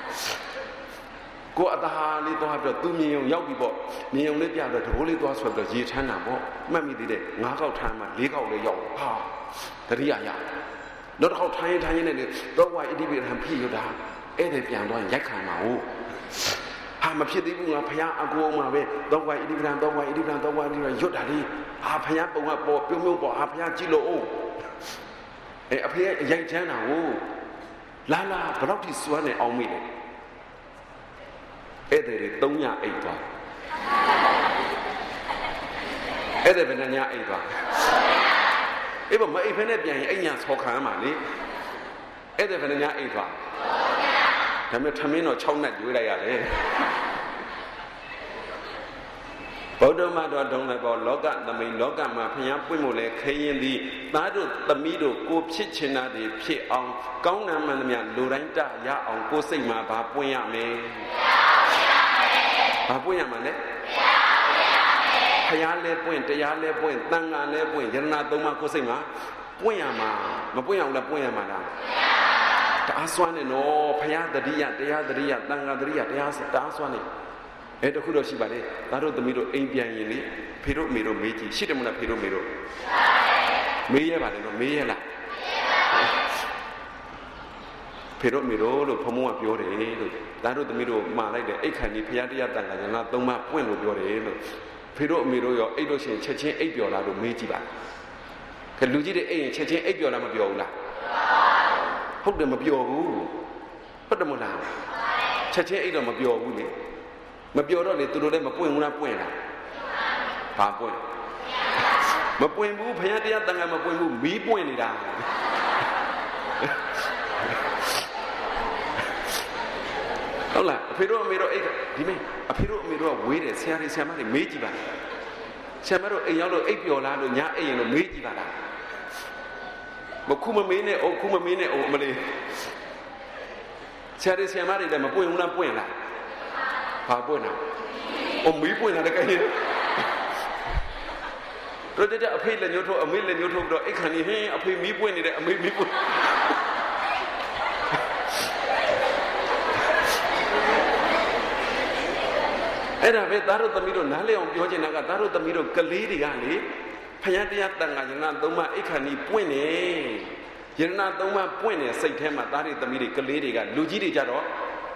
ကိုအသားလေးသွားပြီးတော့သူမြင်ုံရောက်ပြီပေါ့မြင်ုံလေးပြတော့တဘိုးလေးသွားဆွဲပြီးတော့ရေထမ်းတာပေါ့မှတ်မိသေးတယ်9ခေါက်ထမ်းမှ4ခေါက်လေးရောက်ဟာတတိယရနောက်တစ်ခေါက်ထိုင်နေတယ်တော့ဝိုင်ဣတိပ္ပံဖိရတာအဲ့ဒါပြန်သွားရိုက်ခံမှာဟုတ်ဟာမဖြစ်သေးဘူးငါဖယားအကူအောင်မှာပဲတော့ဝိုင်ဣတိပ္ပံရွတ်တာလေးဟာဖယားပုံကပေါ်ပြုံးပေါ်ဟာဖယားကြည့်လို့အောင်အဖေရိုက်ချမ်းတာဟုတ်လာဘယ်တော့ထိစွမ်းနေအောင်မိလဲအဲ့ဒါတွေ3ညအိတ်သွားအဲ့ဒါဘယ်နှညအိတ်သွားအဲ့ဘာမအိတ်ဖဲနဲ့ပြန်ရင်အိတ်ညဆောခံရမှာလေအဲ့ဒါဘယ်နှညအိတ်သွားဒါပေမဲ့ထမင်းတော့6နက်ကျွေးလိုက်ရတယ်ဗုဒ္ဓမတော်ဒုံလိုက်ပေါ်လောကသမိန်လောကမှာဖျားပွင့်မို့လဲခရင်သည်သားတို့သမီးတို့ကိုဖြစ်ချင်တာတွေဖြစ်အောင်ကောင်းနာမှန်သမျှလူတိုင်းတရအောင်ကိုစိတ်မှာဘာပွင့်ရမယ်ဘာပွင့်ရမှာလဲဖျားလဲပွင့်တရားလဲပွင့်သံဃာလဲပွင့်ယရဏသုံးပါးကိုစိတ်မှာပွင့်ရမှာမပွင့်အောင်လဲပွင့်ရမှာလားတအားစွမ်းနေနော်ဖျားတတိယတရားတတိယသံဃာတတိယတရားတအားစွမ်းနေအဲ့တခုတော့ရှိပါလေသားတို့သမီးတို့အိမ်ပြန်ရင်လေဖေတို့မေတို့မေးကြည့်ရှိတယ်မလားဖေတို့မေတို့မေးရပါတယ်နော်မေးရလားဖဖေတို့မေတို့လို့ဘုံဘုံကပြောတယ်လို့ဒါတို့သမီးတို့မှာလိုက်တယ်အိတ်ခဏီဖျားတရားတန်ခါကျနာသုံးပါပွင့်လို့ပြောတယ်လို့ဖေတို့အမေတို့ရောအိတ်လို့ရှိရင်ချက်ချင်းအိတ်ပျော်လားလို့မေးကြည့်ပါခဲလူကြီးတွေအိတ်ရင်ချက်ချင်းအိတ်ပျော်လားမပျော်ဘူးလားဟုတ်တယ်မပျော်ဘူးဟုတ်တယ်မလားချက်ချင်းအိတ်တော့မပျော်ဘူးလေမပျော်တော့လေသူတို့လည်းမပွင့်ဘူးလားပွင့်လားဘာပွင့်မပွင့်ဘူးဖျားတရားတန်ခါမပွင့်ဘူးမီးပွင့်နေတာဟုတ်လားအဖေတို့အမေတို့အိတ်ဒီမေအဖေတို့အမေတို့ကဝေးတယ်ဆရာတွေဆရာမတွေမေးကြည့်ပါလားဆရာမတို့အိမ်ရောက်လို့အိတ်ပျော်လားလို့ညာအိမ်ရင်လို့မေးကြည့်ပါလားမခုမမေးနဲ့ခုမမေးနဲ့မလေးဆရာတွေဆရာမတွေလည်းမပွင့်ဘူးလားပွင့်လားဘာပွင့်လားမေးပွင့်လားတကယ်တို့တဲ့အဖေလည်းညှို့ထုတ်အမေလည်းညှို့ထုတ်တော့အိတ်ခံနေဟင်းအဖေမီးပွင့်နေတယ်အမေမီးပွင့်အဲ့ဒါပဲသားတို့သမီးတို့နားလည်အောင်ပြောချင်တာကသားတို့သမီးတို့ကလေးတွေကလေဖယားတရားတန်ခါယနာသုံးပါအိတ်ခါနီပွင့်နေယနာသုံးပါပွင့်နေစိတ်ထဲမှာသားတွေသမီးတွေကလေးတွေကလူကြီးတွေကြတော့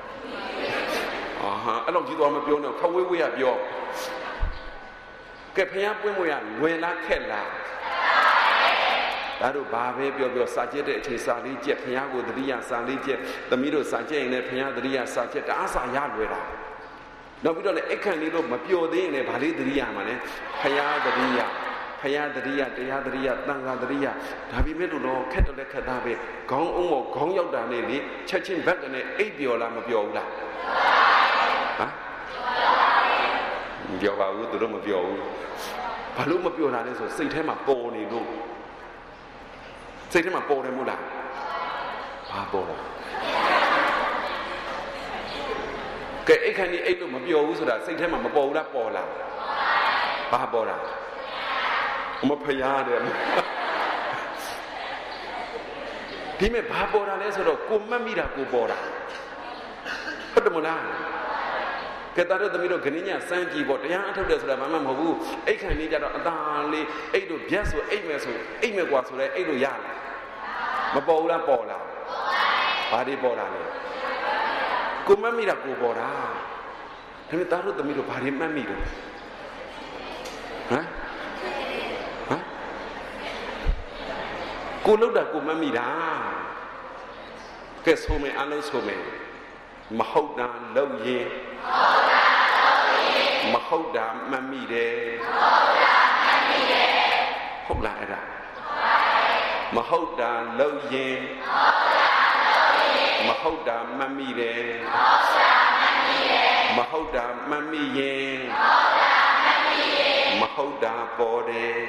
အဲ့လိုကြီးတော့မပြောနဲ့ခဝေးဝေးကပြောကဲဖယားပွင့်မွေရလွယ်လားခက်လားဒါတို့ဘာပဲပြောစာကျက်တဲ့အခြေစာလေးကျက်ဖယားကိုတတိယစာလေးကျက်သမီးတို့စာကျက်ရင်လည်းဖယားတတိယစာကျက်တအားစာရလွယ်တာနောက်ပြီးတော့လည်းအခန့်လေးလို့မပျော်သေးရင်လည်းဗာလေးတရိယာမှာလည်းဖယားတရိယာတရားတရိယာတန်ခါတရိယာဒါပေမဲ့လို့တော့ခက်တော့လည်းခက်သားပဲခေါင်းအုံးပေါ်ခေါင်းရောက်တာနဲ့လေချက်ချင်းဘက်ကနေအိပ်ပျော်လားမပျော်ဘူးလားမပျော်ပါဘူးသူတို့မပျော်ဘူးဘာလို့မပျော်တာလဲဆိုစိတ်ထဲမှာပေါ်နေလို့စိတ်ထဲမှာပေါ်တယ်မို့လားဘာပေါ်လဲကဲအိတ်ခဏီအိတ်လို့မပြောဘူးဆိုတာစိတ်ထဲမှာမပေါ်ဘူးလားပေါ်လားဘာပေါ်တာမဖျားတယ်ဒီမဲ့ဘာပေါ်တာလဲဆိုတော့ကိုမတ်မိတာကိုပေါ်တာဟုတ်တယ်မလားကဲတာတို့သမီးတို့ခဏညစမ်းကြည့်ပေါ့တရားအထုတ်တယ်ဆိုတာဘာမှမဟုတ်ဘူးအိတ်ခဏီကြတော့အသာလေးအိတ်တို့ဗျက်ဆိုအိတ်မယ်ဆိုအိတ်မယ်ကွာဆိုလဲအိတ်လို့ရလားမပေါ်ဘူးလားပေါ်လားဘာတွေပေါ်တာလဲကိုမတ်မိတာကိုပေါ်တာဒါပေမဲ့သားတို့သမီးတို့ဘာတွေမှတ်မိတယ်ကိုလှုပ်တာကိုမတ်မိတာကဲဆိုမယ်အလုံးဆိုမယ်မဟုတ်တာလှုပ်ရင်မဟုတ်တာမှတ်မိတယ်ဟုတ်လားအဲ့ဒါမဟုတ်တာလှုပ်ရင်မဟုတ်တာမှတ်မိတယ်မဟုတ်တာမှတ်မိရင်မဟုတ်တာပေါ်တယ်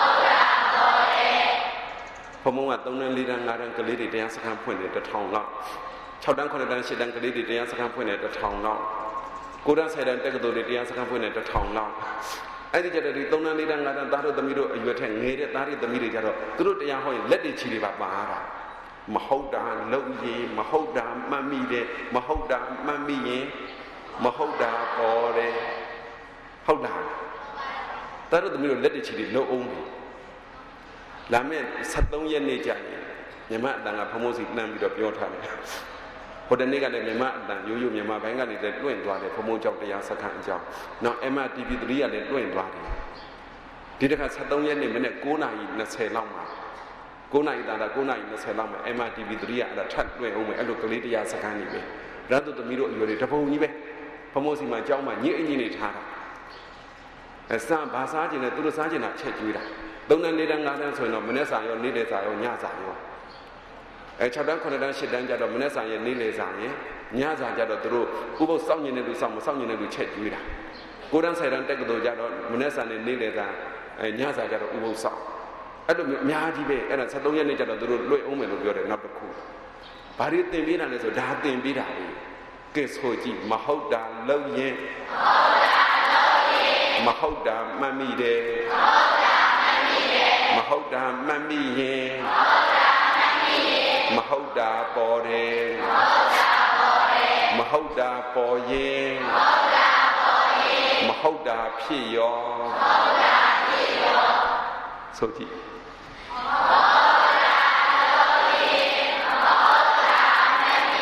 ဘုံဘုံက3တန်း4တန်း5တန်းကလေးတွေတရားစခန်းဖွင့်တယ်1000လောက်6တန်း9တန်း10တန်းကလေးတွေတရားစခန်းဖွင့်တယ်1000လောက်9တန်း10တန်းတက္ကသိုလ်တွေတရားစခန်းဖွင့်တယ်1000လောက်အဲ့ဒီကြတဲ့ဒီ3တန်း4တန်း5တန်းသားတို့သမီးတို့အရွယ်ထက်ငယ်တဲ့သားတွေသမီးတွေကြတော့သူတို့တရားဟောရင်လက်တွေချီတွေပါတာမဟုတ်တာလုံရင်မဟုတ်တာမှတ်မိတယ်မဟုတ်တာမှတ်မိရင်မဟုတ်တာပေါ်တယ်ဟုတ်လားဒါတို့သမီးတို့လက်တချီတွေလုံအောင်ပြီလာမဲ့73ရက်နေ့ကြာရင်မြမအတန်ကဖမိုးစီနှမ်းပြီးတော့ပြောထားတယ်ဟိုတနေ့ကလည်းမြမအတန်ရိုးရိုးမြမဘိုင်းကနေလည်းတွင့်သွားတယ်ဖမိုးကြောင့်တရားစခန်းအကြောင်းနောက် MRTV3 ကလည်းတွင့်သွားတယ်ဒီတစ်ခါ73ရက်နေ့မနေ့9:20လောက်မှာ9 နာရီတာ9 နာရီ 20လောက်မှာ MRTV3 ကအဲ့ဒါထပ်တွင်အောင်မယ်အဲ့လိုကလေးတရားစကားနေပဲရတ်တို့သမီးတို့အရွယ်တွေတပုံကြီးပဲဖမိုးစီမှာကြောင်းမှာညစ်အင်းကြီးနေထားတာအစဘာစားခြင်းနဲ့သူတို့စားခြင်းတာချက်ကျွေးတာ3တန်း4တန်း5တန်းဆိုရင်တော့မနေ့စာရောနေ့လယ်စာရောညစာရော6တန်း9တန်း10တန်းကျတော့မနေ့စာရဲ့နေ့လယ်စာရဲ့ညစာကျတော့သူတို့ဥပုသ်စောင့်ညင်တဲ့လူစောင့်မစောင့်ညင်တဲ့လူချက်ကျွေးတာ9တန်း10တန်းတက်ကတော်ကျတော့မနေ့စာနဲ့နေ့လယ်စာညစာကျတော့ဥပုသ်စောင့်အဲ့လိုအများကြီးပဲအဲ့ဒါ73ရက်နေ့ကျတော့သူတို့လွှဲအောင်မယ်လို့ပြောတယ်နောက်တစ်ခုဘာတွေသင်ပေးတာလဲဆိုဒါသင်ပေးတာလေကဲဆိုကြည့်မဟုတ်တာလုံရင်မဟုတ်တာမှတ်မိတယ်မဟုတ်တာမှတ်မိရင်မဟုတ်တာပေါ်တယ်မဟုတ်တာပေါ်ရင်မဟုတ်တာဖြစ်ရောဆိုကြည့်မ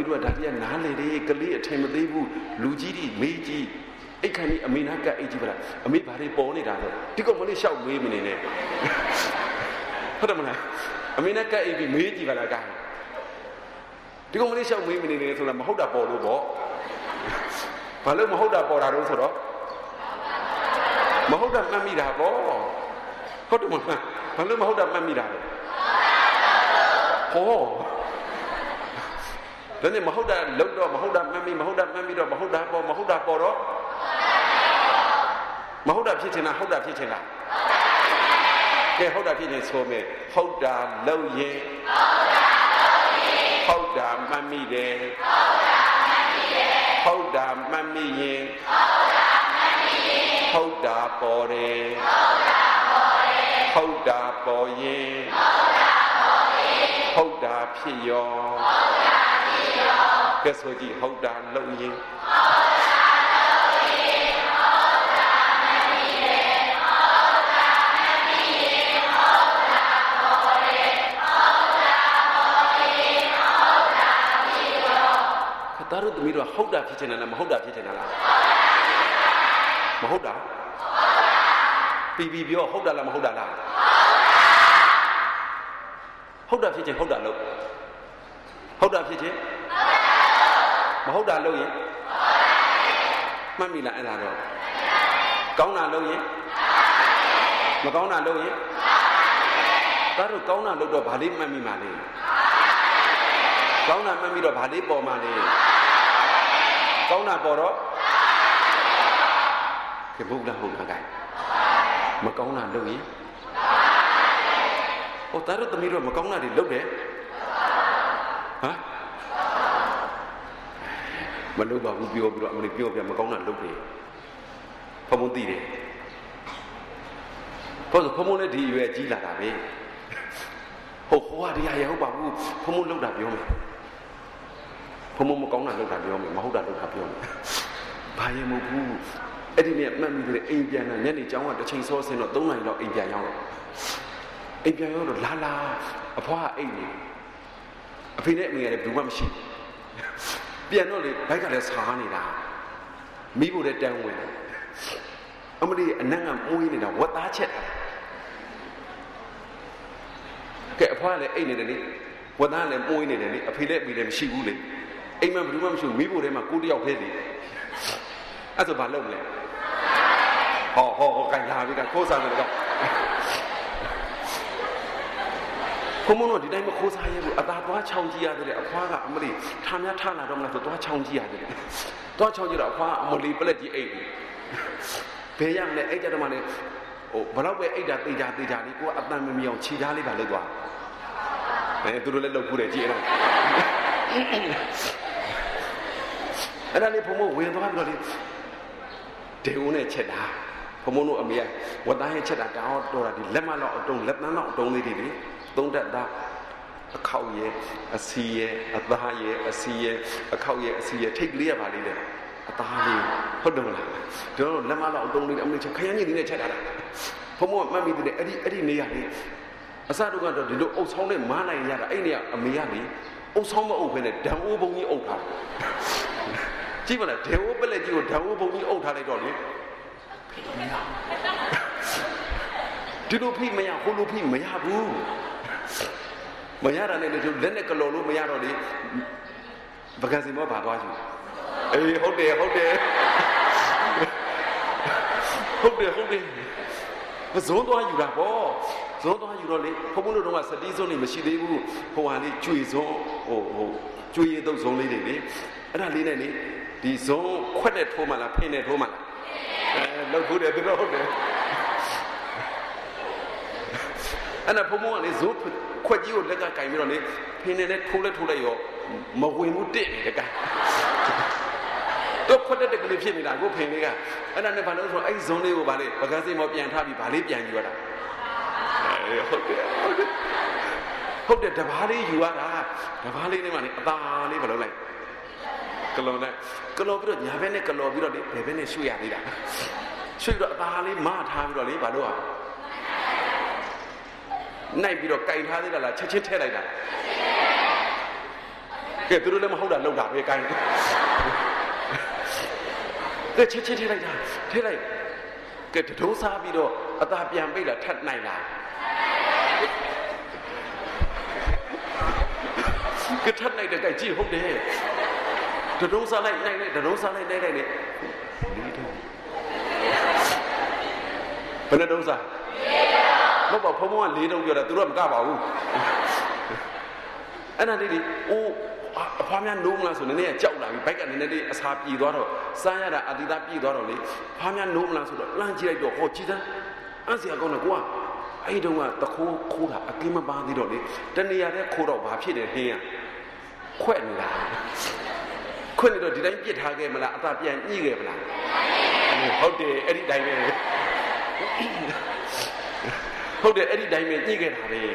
သမီးတို့ကဒါကြီးကနားလေတယ်ကလေးအထင်မသေးဘူးလူကြီးတွေမေးကြီးအိတ်ခဏီအမေနာကအိတ်ကြီးပါလားအမေဘာတွေပေါ်နေတာတော့ဒီကောင်မလေးရှောက်မေးမနေနဲ့ဟုတ်တယ်မလားအမေနာကအိတ်ပြီးမေးကြည့်ပါလားကဒီကောင်မလေးရှောက်မေးမနေနဲ့ဆိုတာမဟုတ်တာပေါ်လို့ပေါ့ဘာလို့မဟုတ်တာပေါ်တာတော့ဆိုတော့မဟုတ်တာမှတ်မိတာပေါ့ဟုတ်တယ်မလားဘာလို့မဟုတ်တာမှတ်မိတာလဲဟောဒါနဲ့မဟုတ်တာလုံးတော့မဟုတ်တာမှတ်မိမဟုတ်တာမှတ်မိတော့မဟုတ်တာပေါ်မဟုတ်တာပေါ်တော့မဟုတ်တာဖြစ်ချင်လားဟုတ်တာဖြစ်ချင်လားကဲဟုတ်တာဖြစ်ချင်ဆိုမယ်ဟုတ်တာလုံးရင်ဟုတ်တာမှတ်မိတယ်ဟုတ်တာမှတ်မိရင်ဟုတ်တာပေါ်တယ်ဟုတ်တာပေါ်ရင်ဟုတ်တာဖြစ်ရောကဲဆိုကြည့်ဟုတ်တာလုံးရင်သားတို့သမီးတို့ဟုတ်တာဖြစ်ချင်တယ်လားမဟုတ်တာဖြစ်ချင်တယ်လားမဟုတ်တာပြီးပြောဟုတ်တာလားမဟုတ်တာလားဟုတ်တာဖြစ်ချင်ဟုတ်တာလို့ဟုတ်တာဖြစ်ချင်မဟုတ်တာလို့ရင်မှတ်မိလားအဲ့ဒါတော့ကောင်းတာလို့ရင်မကောင်းတာလို့ရင်သားတို့ကောင်းတာလို့တော့ဗာလေးမှတ်မိမှာလေကောင်းတာမှတ်မိတော့ဗာလေးပေါ်မှာလေကောင်းတာပေါ်တော့ကဲဘုရားဟုတ်လားကဲမကောင်းတာလုပ်ရင်ဟိုသားတို့သမီးတို့မကောင်းတာတွေလုပ်တယ်ဟမ်မလုပ်ပါဘူးပြောပြီးတော့အမလေးပြောပြမကောင်းတာလုပ်တယ်ဖမုန်းသိတယ်ဘာလို့ဖမုန်းလည်းဒီရွယ်ကြီးလာတာပဲဟိုကဒီဟာရဟုတ်ပါဘူးဖမုန်းလုပ်တာပြောမယ်ဖမုန်းမကောင်းတာလုပ်တာပြောမယ်မဟုတ်တာလုပ်တာပြောမယ်ဘာရင်မဟုတ်ဘူးအဲ့ဒီနဲ့မှတ်မိတယ်အိမ်ပြန်လာညနေကျောင်းကတစ်ချိန်စောဆင်းတော့3နာရီလောက်အိမ်ပြန်ရောက်တော့အိမ်ပြန်ရောက်တော့လာအဖွားကအိမ်နေအဖေနဲ့အမေကလည်းဘူးမှမရှိပြန်တော့လေဘိုက်ကလည်းစားနေတာမိဖို့လည်းတန်းဝင်တယ်အမလေးအနံ့ကမွေးနေတာဝတ်သားချက်တာကဲအဖွားလည်းအိမ်နေတယ်လေဝတ်သားလည်းမွေးနေတယ်လေအဖေလည်းအမေလည်းမရှိဘူးလေအိမ်မှာဘူးမှမရှိဘူးမိဖို့ထဲမှာကိုတယောက်သေးတယ်အဲ့ဆိုဘာလုပ်မလဲဟောကန်လာပြီကခိုးစားတယ်ကဘုံမလို့ဒီတိုင်းမခိုးစားရဘူးအသာသွားချောင်းကြည့်ရတယ်အဖွားကအမလေးထားများထားလာတော့မလားဆိုသွားချောင်းကြည့်ရတယ်သွားချောင်းကြည့်တော့အဖွားအမလေးပလက်ကြီးအိတ်ဘယ်ရမလဲအဲ့ကြတော့မှလည်းဟိုဘလောက်ပဲအိတ်တာတေချာလေးကိုကအတန်မမြောင်ခြိထားလေးပါလို့သွားသူတို့လည်းလောက်ခုတယ်ကြည့်အောင်အဲ့ဒါလေးဘုံမဝင်သွားပြီးတော့လေဒေဝနဲ့ချက်တာဘုံမတို့အမေကဝတ်သားရဲ့ချက်တာတောင်းတော့တာဒီလက်မလောက်အတုံးလက်သန်းလောက်အတုံးလေးတွေလေသုံးတတ်တာအခောက်ရဲ့အစီရဲ့အသားရဲ့အစီရဲ့အခောက်ရဲ့အစီရဲ့ထိတ်ကလေးရပါလိမ့်တယ်အသားလေးဟုတ်တယ်မလားကျွန်တော်လက်မလောက်အတုံးလေးအမေချက်ခရမ်းကြီးလေးနဲ့ချက်တာလားဘုံမမှတ်မိတယ်အဲ့ဒီနေရလေအစတော့ကတော့ဒီလိုအုပ်ဆောင်နဲ့မားနိုင်ရတာအဲ့နေကအမေကလေအုပ်ဆောင်မအုပ်ဖ ೇನೆ ဓာတ်အိုးဘုံကြီးအုပ်ထားကြည့်မလားဒေဝပလက်ကြီးကိုဓာတ်အိုးဘုံကြီးအုပ်ထားလိုက်တော့လေဒီလိုဖိမရဟိုလိုဖိမရဘူးမရတာနဲ့လေလက်နဲ့ကလော်လို့မရတော့လေဗကန်စီမောပါသွားယူအေးဟုတ်တယ်မဇုံသွားယူတာပေါ့ဇုံသွားယူတော့လေဘုံဘုံတို့တော့စတီးစုံနေမရှိသေးဘူးဟိုဟာလေးကျွေစုံဟိုကျွေရတော့ဇုံလေးတွေလေအဲ့ဒါလေးနဲ့လေဒီဇုံခွက်နဲ့ထိုးမှလားဖိနဲ့ထိုးမှလားလောက်ဖို့တယ်တော့ဟုတ်တယ်အဲ့ဒါဘုံဘုံကလေဇုံခွက်ကြီးကိုလက်ကကင်ပြီးတော့လေဖိနဲ့ထိုးလိုက်ရောမဝင်ဘူးတစ်နေတကတော့ခွက်တဲ့ကလေးဖြစ်နေတာကိုဖိလေးကအဲ့ဒါနဲ့ဘာလို့ဆိုအဲ့ဇုံလေးကိုဗာလေပကန်းစိမောပြန်ထားပြီးဗာလေးပြန်ယူရတာဟုတ်တယ်တဘာလေးယူရတာတဘာလေးနဲ့မှလေအသာလေးဘယ်လိုလိုက်ကလောပြီးတော့ညာဘက်နဲ့ကလောပြီးတော့လေဘယ်ဘက်နဲ့ရွှေ့ရသေးတာရွှေ့ပြီးတော့အသာလေးမထားပြီးတော့လေဘာလို့อ่ะနိုင်ပြီးတော့ကင်ထားသေးတာလားချက်ချင်းထည့်လိုက်တာကဲသူတို့လည်းမဟုတ်တာလောက်တာပဲကိုင်းကဲချစ်ထိလိုက်တာထိလိုက်ကဲတုံးစားပြီးတော့အသာပြန်ပိတ်လာထပ်နိုင်လားကဲထပ်နိုင်တဲ့ကိုင်းကြည့်ဟုတ်တယ်တုံးစားလိုက်နိုင်လိုက်တုံးစားလိုက်နိုင်လိုက်လေဘယ်နဲ့တုံးစားမဟုတ်ပါဖုံဖုံက၄တုံးပြောတာသူတို့ကမကပါဘူးအဲ့ဒါလေးအိုးအဖွားများနိုးမလားဆိုနည်းနည်းကြောက်လာပြီဘိုက်ကနည်းနည်းလေးအစာပြေသွားတော့စားရတာအတိသားပြေသွားတော့လေဖွားများနိုးမလားဆိုတော့လှမ်းကြည့်လိုက်တော့ဟောကြည်သားအန်စီကောင်းတော့ကွာအဲ့တုန်းကတခိုးတာအကင်းမပါသေးတော့လေတနေရာတဲ့ခိုးတော့ဘာဖြစ်တယ်ဟင်းရခွက်နေတာခွက်နေတော့ဒီတိုင်းပြစ်ထားခဲ့မလားအသာပြန်ညှိခဲ့မလားဟုတ်တယ်အဲ့ဒီတိုင်းပဲဟုတ်တယ်အဲ့ဒီတိုင်းပဲညှိခဲ့တာပဲ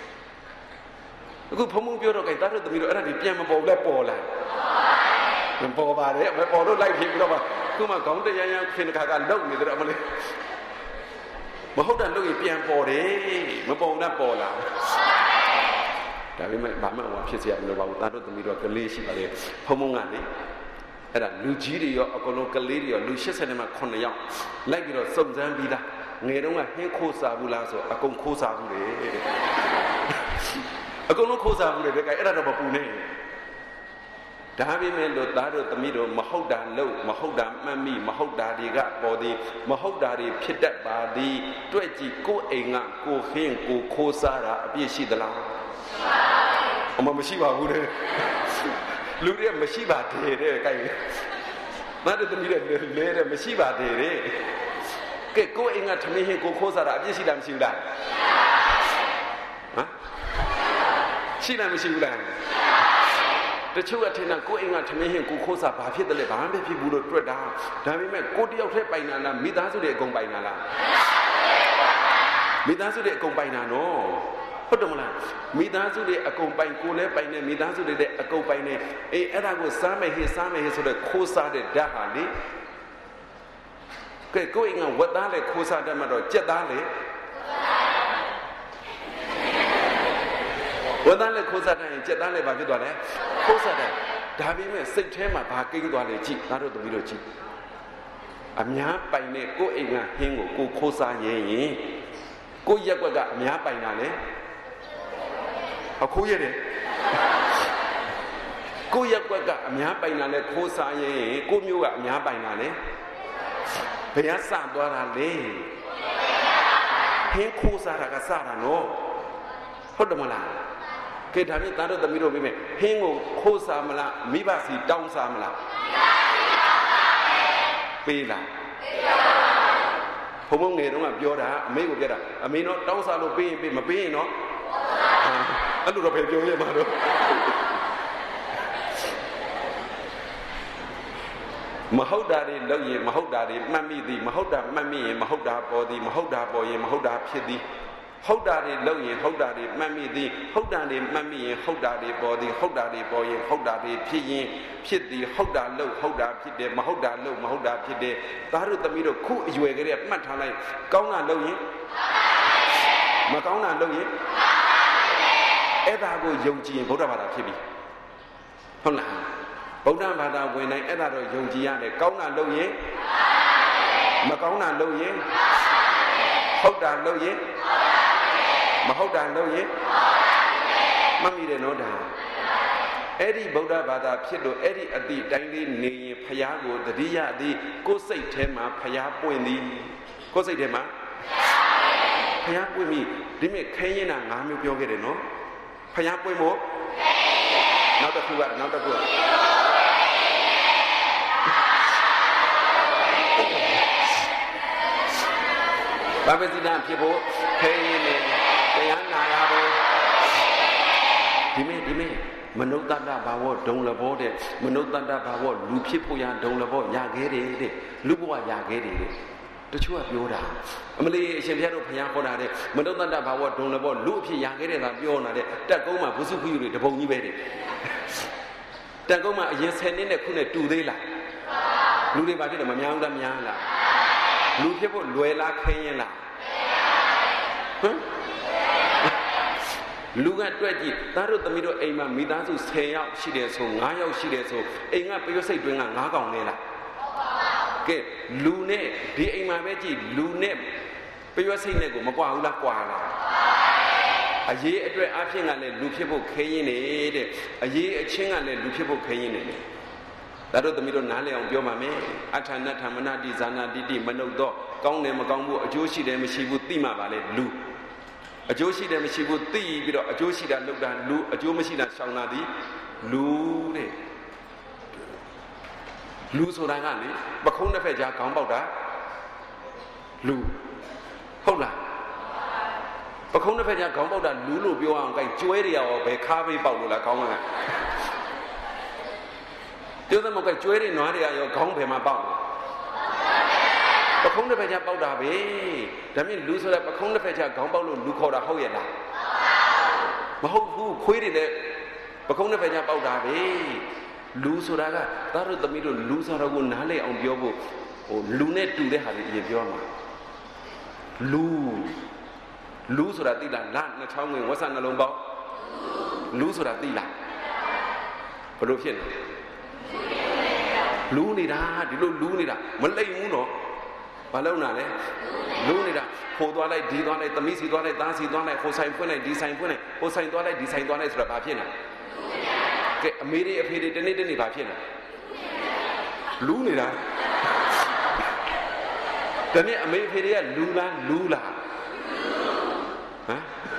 အခုဖုံဖုံပြောတော့ကြိုက်သားတို့သမီးတို့အဲ့ဒါဒီပြန်မပေါ်လဲပေါ်လာမပေါ်ပါနဲ့မပေါ်တော့လိုက်ဖြစ်ပြီးတော့ခုမှခေါင်းတရရန်ခင်ခါကလုံနေတယ်အမလေးမဟုတ်တာလုံရင်ပြန်ပေါ်တယ်မပေါ်တော့ပေါ်လာဒါပေမဲ့ဘာမှမဖြစ်เสียမလို့ပါဘူးသားတို့သမီးတို့ကလေးရှိပါလေဖုံဖုံကလေအဲ့ဒါလူကြီးတွေရောအကုန်လုံးကလေးတွေရောလူ80နဲ့မှ9ယောက်လိုက်ပြီးတော့စုံစမ်းပြီးသားငယ်တုန်းကဟင်းခိုးစားဘူးလားဆိုအကုန်ခိုးစားဘူးလေအကုန်လုံးခိုးစားဘူးလေတဲ့ကဲအဲ့ဒါတော့မပူနဲ့ဒါပေမဲ့လို့သားတို့သမီးတို့မဟုတ်တာလို့မဟုတ်တာမှတ်မိမဟုတ်တာတွေကပေါ်သည်မဟုတ်တာတွေဖြစ်တတ်ပါသည်တွေ့ကြည့်ကိုယ်အိမ်ကကိုခင်းကိုခိုးစားတာအပြည့်ရှိသလားအမမရှိပါဘူးတဲ့လူတွေမရှိပါတဲ့တဲ့ကဲသားတို့သမီးတွေလဲတဲ့မရှိပါတဲ့တဲ့ကဲကိုယ်အိမ်ကထမင်းဟင်းကိုခိုးစားတာအပြည့်ရှိလားမရှိဘူးလားဟမ်ရှိလားမရှိဘူးလားတချို့ကထင်တာကိုယ်အိမ်ကထမင်းဟင်းကိုခိုးစားဘာဖြစ်တယ်လဲဘာမှမဖြစ်ဘူးလို့တွက်တာဒါပေမဲ့ကိုတယောက်တည်းပိုင်တာလားမိသားစုတွေအကုန်ပိုင်တာလားမိသားစုတွေအကုန်ပိုင်တာနော်ဟုတ်တယ်မလားမိသားစုတွေအကုန်ပိုင်ကိုလည်းပိုင်နေမိသားစုတွေလည်းအကုန်ပိုင်နေအေးအဲ့ဒါကိုစားမယ်ဟေးဆိုတော့ခိုးစားတဲ့ဓာတ်ဟာလေကဲကိုယ်အိမ်ကဝတ်သားလေခိုးစားတတ်မှတော့ကြက်သားလေဝတ်သားလေခိုးစားတဲ့ရင်ကြက်သားလေဘာဖြစ်သွားလဲခိုးစားတယ်ဒါပေမဲ့စိတ်ထဲမှာဘာကိန်းသွားလဲကြည့်ငါတို့သမီးတို့ကြည့်အများပိုင်တဲ့ကိုယ်အိမ်ကဟင်းကိုကိုခိုးစားရင်ကိုရက်ွက်ကအများပိုင်တာလေအခိုးရတယ်ကိုရက်ွက်ကအများပိုင်တာလေခိုးစားရင်ကိုမျိုးကအများပိုင်တာလေဘယ်ကစသွားတာလဲဟင်းခိုးစားတာကစတာနော်ဟုတ်တယ်မလားကဲဒါမြင့်သားတို့သမီးတို့ပြီးမယ်ဟင်းကိုခိုးစားမလားမိဘစီတောင်းစားမလားပေးလားဘုံဘုံငယ်တုန်းကပြောတာအမေကိုပြောတာအမေတော့တောင်းစားလို့ပေးရင်ပေးမပေးရင်တော့အဲ့လိုတော့ပဲပြောရမှာတော့မဟုတ်တာတွေလုပ်ရင်မဟုတ်တာတွေမှတ်မိသည်မဟုတ်တာမှတ်မိရင်မဟုတ်တာပေါ်သည်မဟုတ်တာပေါ်ရင်မဟုတ်တာဖြစ်သည်ဟုတ်တာတွေလုပ်ရင်ဟုတ်တာတွေမှတ်မိသည်ဟုတ်တာတွေမှတ်မိရင်ဟုတ်တာတွေပေါ်သည်ဟုတ်တာတွေပေါ်ရင်ဟုတ်တာတွေဖြစ်ရင်ဖြစ်သည်ဟုတ်တာလုပ်ဟုတ်တာဖြစ်တယ်မဟုတ်တာလုပ်မဟုတ်တာဖြစ်တယ်သားတို့သမီးတို့ခုအရွယ်ကလေးမှတ်ထားလိုက်ကောင်းတာလုပ်ရင်မကောင်းတာလုပ်ရင်အဲ့ဒါကိုယုံကြည်ရင်ဗုဒ္ဓဘာသာဖြစ်ပြီဟုတ်လားဗုဒ္ဓဘာသာဝင်တိုင်းအဲ့ဒါတော့ယုံကြည်ရတယ်ကောင်းတာလုပ်ရင်မကောင်းတာလုပ်ရင်ဟုတ်တာလုပ်ရင်မဟုတ်တာလုပ်ရင်မမိတယ်နော်ဒါအဲ့ဒီဗုဒ္ဓဘာသာဖြစ်လို့အဲ့ဒီအတိတိုင်းလေးနေရင်ဖယားကိုတတိယသည်ကိုယ်စိတ်ထဲမှာဖယားပွင့်သည်ကိုယ်စိတ်ထဲမှာဖယားပွင့်ပြီဒီမဲ့ခဲရင်တာ၅မျိုးပြောခဲ့တယ်နော်ဖယားပွင့်ဖို့နောက်တစ်ခုကဘာပဲဒီနာဖြစ်ဖို့ခဲရင်နေတရားနာရဖို့ဒီမဲ့မနုဿတ္တဘာဝဒုံလဘောတဲ့မနုဿတ္တဘာဝလူဖြစ်ဖို့ရဒုံလဘောရခဲ့တယ်တဲ့လူဘဝရခဲ့တယ်တဲ့တချို့ကပြောတာအမလေးအရှင်ဘုရားတို့ဘုရားဟောတာတဲ့မနုဿတ္တဘာဝဒုံလဘောလူအဖြစ်ရခဲ့တယ်သာပြောနေတာတဲ့တက်ကုန်းမှာဘုစုခူးယူတွေတပုံကြီးပဲတဲ့တက်ကုန်းမှာအရင်10နှစ်နဲ့ခုနဲ့တူသေးလားလူတွေဘာဖြစ်တယ်မများဘူးလားများလားလူဖြစ်ဖို့လွယ်လားခင်းရင်လားဟမ်လူကတွက်ကြည့်သားတို့သမီးတို့အိမ်မှာမိသားစု10ယောက်ရှိတယ်ဆို9ယောက်ရှိတယ်ဆိုအိမ်ကပရွတ်စိတ်တွင်းက9ကောင်နဲ့လားကဲလူနဲ့ဒီအိမ်မှာပဲကြည့်လူနဲ့ပရွတ်စိတ်နဲ့ကိုမကွာဘူးလားကွာလားအရေးအတွက်အဖြစ်ကလည်းလူဖြစ်ဖို့ခဲရင်နေတဲ့အရေးအချင်းကလည်းလူဖြစ်ဖို့ခဲရင်နေတယ်ဒါတို့သမီးတို့နားလည်အောင်ပြောပါမယ်အထာဏထမနတိဇာနာတိတိမနုဿောကောင်းတယ်မကောင်းဘူးအကျိုးရှိတယ်မရှိဘူးသိမှပါလေလူအကျိုးရှိတယ်မရှိဘူးသိပြီးတော့အကျိုးရှိတာလုပ်တာလူအကျိုးမရှိတာရှောင်တာသည်လူတဲ့လူဆိုတာကလေပခုံးတစ်ဖက်ကြားခေါင်းပေါက်တာလူဟုတ်လားပခုံးတစ်ဖက်ကြားခေါင်းပေါက်တာလူလို့ပြောအောင်ကိုင်ကျွဲတွေရောဘယ်ခါပေးပေါက်လို့လားခေါင်းကပြောသမကကျွဲတွေနွားတွေရောခေါင်းဘယ်မှာပေါက်လဲပခုံးတစ်ဖက်ကြားပေါက်တာပဲဒါမြင်လူဆိုတာပခုံးတစ်ဖက်ကြားခေါင်းပေါက်လို့လူခေါ်တာဟုတ်ရဲ့လားမဟုတ်ဘူးခွေးတွေလည်းပခုံးတစ်ဖက်ကြားပေါက်တာပဲလူဆိုတာကသားတို့သမီးတို့လူဆိုတာကိုနားလည်အောင်ပြောဖို့ဟိုလူနဲ့တူတဲ့ဟာတွေအရင်ပြောမှာလူဆိုတာသိလားလနှချောင်းဝင်ဝက်ဆနှလုံးပေါက်လူဆိုတာသိလားဘယ်လိုဖြစ်လဲလူနေတာဒီလိုလူနေတာမလိမ့်ဘူးနော်ဘာလို့နာလဲလူနေတာခိုးသွားလိုက်ဒီသွားလိုက်သမီးစီသွားလိုက်သားစီသွားလိုက်ခိုးဆိုင်ဖွင့်လိုက်ဒီဆိုင်ဖွင့်လိုက်ခိုးဆိုင်သွားလိုက်ဒီဆိုင်သွားလိုက်ဆိုတာဘာဖြစ်လဲကဲအမေတွေအဖေတွေတနေ့တနေ့ဘာဖြစ်လဲလူနေတာတနေ့အမေအဖေတွေကလူလားဟမ်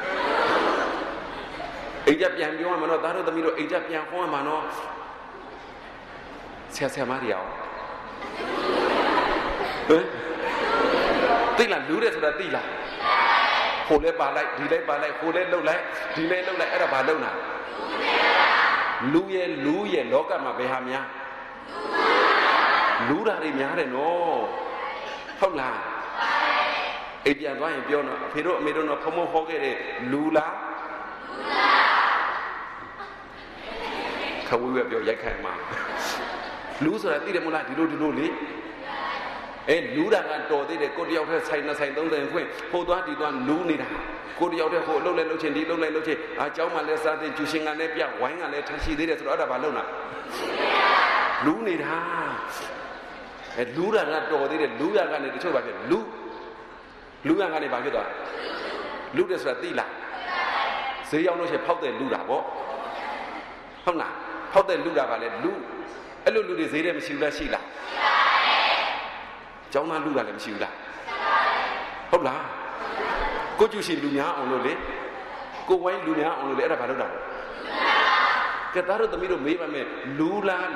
အိမ်ကြပြန်ပြောရမှာတော့သားတို့သမီးတို့အိမ်ကြပြန်ဟောရမှာနော်ဆရာမတွေရောဟမ်သိလားလူတယ်ဆိုတာသိလားဟိုလဲပါလိုက်ဒီလဲပါလိုက်ဟိုလဲလှုပ်လိုက်ဒီလဲလှုပ်လိုက်အဲ့ဒါဘာလှုပ်နာလူရဲ့လောကမှာဘယ်ဟာများလူတာတွေများတယ်နော်ဟုတ်လားအိမ်ပြန်သွားရင်ပြောတော့အဖေတို့အမေတို့တော့ဖုံဖုံဟောခဲ့တဲ့လူလားခဝေးဝဲပြောရိုက်ခိုင်မှာလူဆိုတာသိတယ်မို့လားဒီလိုလေလူတာကတော်သေးတယ်ကိုတယောက်တည်းဆိုင်နှစ်ဆိုင်သုံးဆိုင်ဖွင့်ဟိုသွားဒီသွားလူနေတာကိုတယောက်တည်းဟိုလှုပ်လဲလှုပ်ချင်ဒီလှုပ်လဲလှုပ်ချင်အเจ้าမှလည်းစားတဲ့ကျူရှင်ကလည်းပြဝိုင်းကလည်းထရှိသေးတယ်ဆိုတော့အဲ့ဒါဘာလုပ်နာလူနေတာလူတာကတော်သေးတယ်လူရကနေတချို့ဘာဖြစ်လူရကနေဘာဖြစ်သွားလူတယ်ဆိုတာသိလားဈေးရောက်လို့ရှိရင်ဖောက်တဲ့လူတာပေါ့ဟုတ်လားဖောက်တဲ့လူတာကလည်းလူအဲ့လိုလူတွေဈေးထဲမရှိဘူးလားရှိလားကျောင်းသားလူတာလည်းမရှိဘူးလားဟုတ်လားကိုကျူရှင်လူများအောင်လို့လေကိုဝိုင်းလူများအောင်လို့လေအဲ့ဒါဘာလုပ်တာလဲကဲသားတို့သမီးတို့မေးပါမယ်လူလား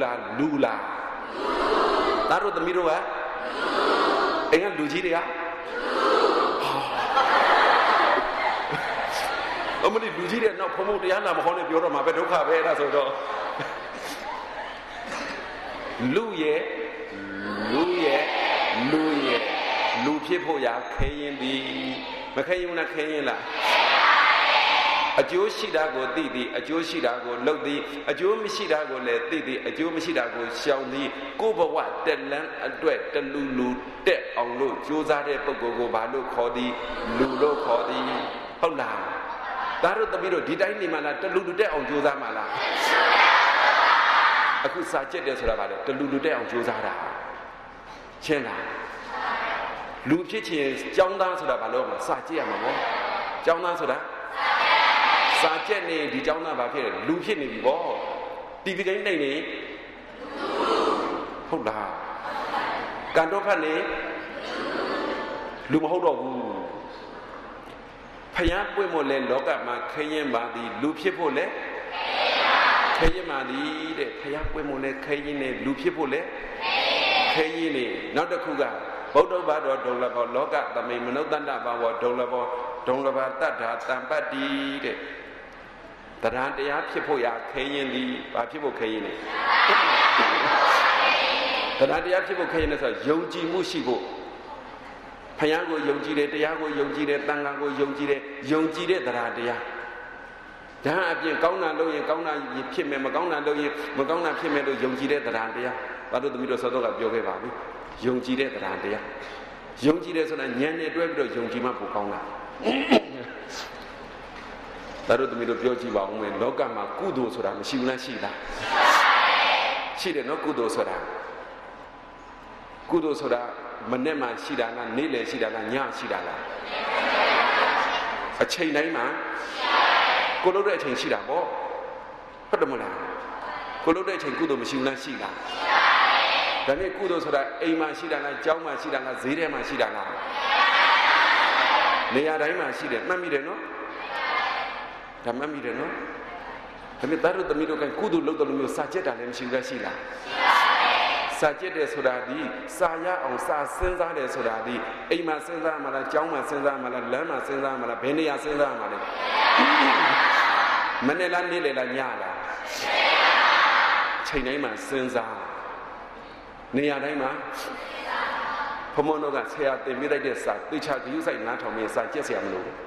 သားတို့သမီးတို့ကအိမ်ကလူကြီးတွေကအမလီလူကြီးတွေနောက်ဖုံဖုံတရားလာမခေါ်နဲ့ပြောတော့မှာပဲဒုက္ခပဲအဲ့ဒါဆိုတော့လူဖြစ်ဖို့ရခဲရင်ဒီမခဲရင်လားခဲရင်လားအကျိုးရှိတာကိုသိသည်အကျိုးရှိတာကိုလုပ်သည်အကျိုးမရှိတာကိုလည်းသိသည်အကျိုးမရှိတာကိုရှောင်သည်ကိုယ်ဘဝတက်လန်းအတွက်တလူတက်အောင်လို့ကြိုးစားတဲ့ပုဂ္ဂိုလ်ကိုဘာလို့ခေါ်သည်လူလို့ခေါ်သည်ဟုတ်လားဒါတို့တပည့်တို့ဒီတိုင်းနေမှလားတလူတက်အောင်ကြိုးစားမှလားအခုစာကျက်တယ်ဆိုတာဘာလဲတလူတက်အောင်ကြိုးစားတာရှင်းလားလူဖြစ်ချင်ကျောင်းသားဆိုတာဘာလို့မစာကျက်ရမှာပေါ့ကျောင်းသားဆိုတာစာကျက်နေဒီကျောင်းသားဘာဖြစ်လဲလူဖြစ်နေပြီပေါ့တီဗီကိန်းနေဟုတ်လားကန်တော့ဖတ်နေလူမဟုတ်တော့ဘူးဖျားပွင့်မို့လဲလောကမှာခရင်ပါသည်လူဖြစ်ဖို့လဲခရင်ပါသည်တဲ့ဖျားပွင့်မို့လဲခရင်နဲ့လူဖြစ်ဖို့လဲခရင်နေနောက်တစ်ခုကဗုဒ္ဓဘာတော်ဒုံလဘောလောကသမိန်မနုဿန္တဘာဝဒုံလဘောဒုံလဘာတတ္ထာတံပတ္တိတဲ့တရားတရားဖြစ်ဖို့ရခဲရင်ဒီဘာဖြစ်ဖို့ခဲရင်လဲတရားဖြစ်ဖို့ခဲရင်လဲဆိုယုံကြည်မှုရှိဖို့ဖယားကိုယုံကြည်တယ်တရားကိုယုံကြည်တယ်တန်ခါကိုယုံကြည်တယ်ယုံကြည်တဲ့တရားဒါအပြင်ကောင်းတာလုပ်ရင်ကောင်းတာဖြစ်မယ်မကောင်းတာလုပ်ရင်မကောင်းတာဖြစ်မယ်လို့ယုံကြည်တဲ့တရားဘာလို့သမီးတို့စောစောကပြောခဲ့ပါပြီယုံကြည်တဲ့တရားယုံကြည်တယ်ဆိုတာဉာဏ်နဲ့တွဲပြီးတော့ယုံကြည်မှပိုကောင်းတာဒါတို့သမီးတို့ပြောကြည့်ပါဦးမယ်လောကမှာကုသိုလ်ဆိုတာမရှိဘူးလားရှိလားရှိတယ်နော်ကုသိုလ်ဆိုတာကုသိုလ်ဆိုတာမနေ့မှရှိတာလားနေ့လယ်ရှိတာလားညရှိတာလားအချိန်တိုင်းမှာကိုလုပ်တဲ့အချိန်ရှိတာပေါ့ဟုတ်တယ်မလားကိုလုပ်တဲ့အချိန်ကုသိုလ်မရှိဘူးလားရှိလားဒါနဲ့ကုသိုလ်ဆိုတာအိမ်မှာရှိတာလားကျောင်းမှာရှိတာလားဈေးထဲမှာရှိတာလားနေရာတိုင်းမှာရှိတယ်မှတ်မိတယ်နော်ဒါမှတ်မိတယ်နော်ဒါနဲ့သားတို့သမီးတို့ကကုသိုလ်လုပ်တယ်လို့မျိုးစာကျက်တာလည်းမရှိဘူးလားရှိလားစာကျက်တယ်ဆိုတာဒီစာရအောင်စာစဉ်းစားတယ်ဆိုတာဒီအိမ်မှာစဉ်းစားမှလားကျောင်းမှာစဉ်းစားမှလားလမ်းမှာစဉ်းစားမှလားဘယ်နေရာစဉ်းစားမှလဲမနေ့လားနေ့လေလားညလားချိန်တိုင်းမှာစဉ်းစားနေရာတိုင်းမှာဘုံမတို့ကဆရာတင်ပြလိုက်တဲ့စာတေချာဂရုစိုက်နားထောင်ပြီးစာကျက်เสียမလို့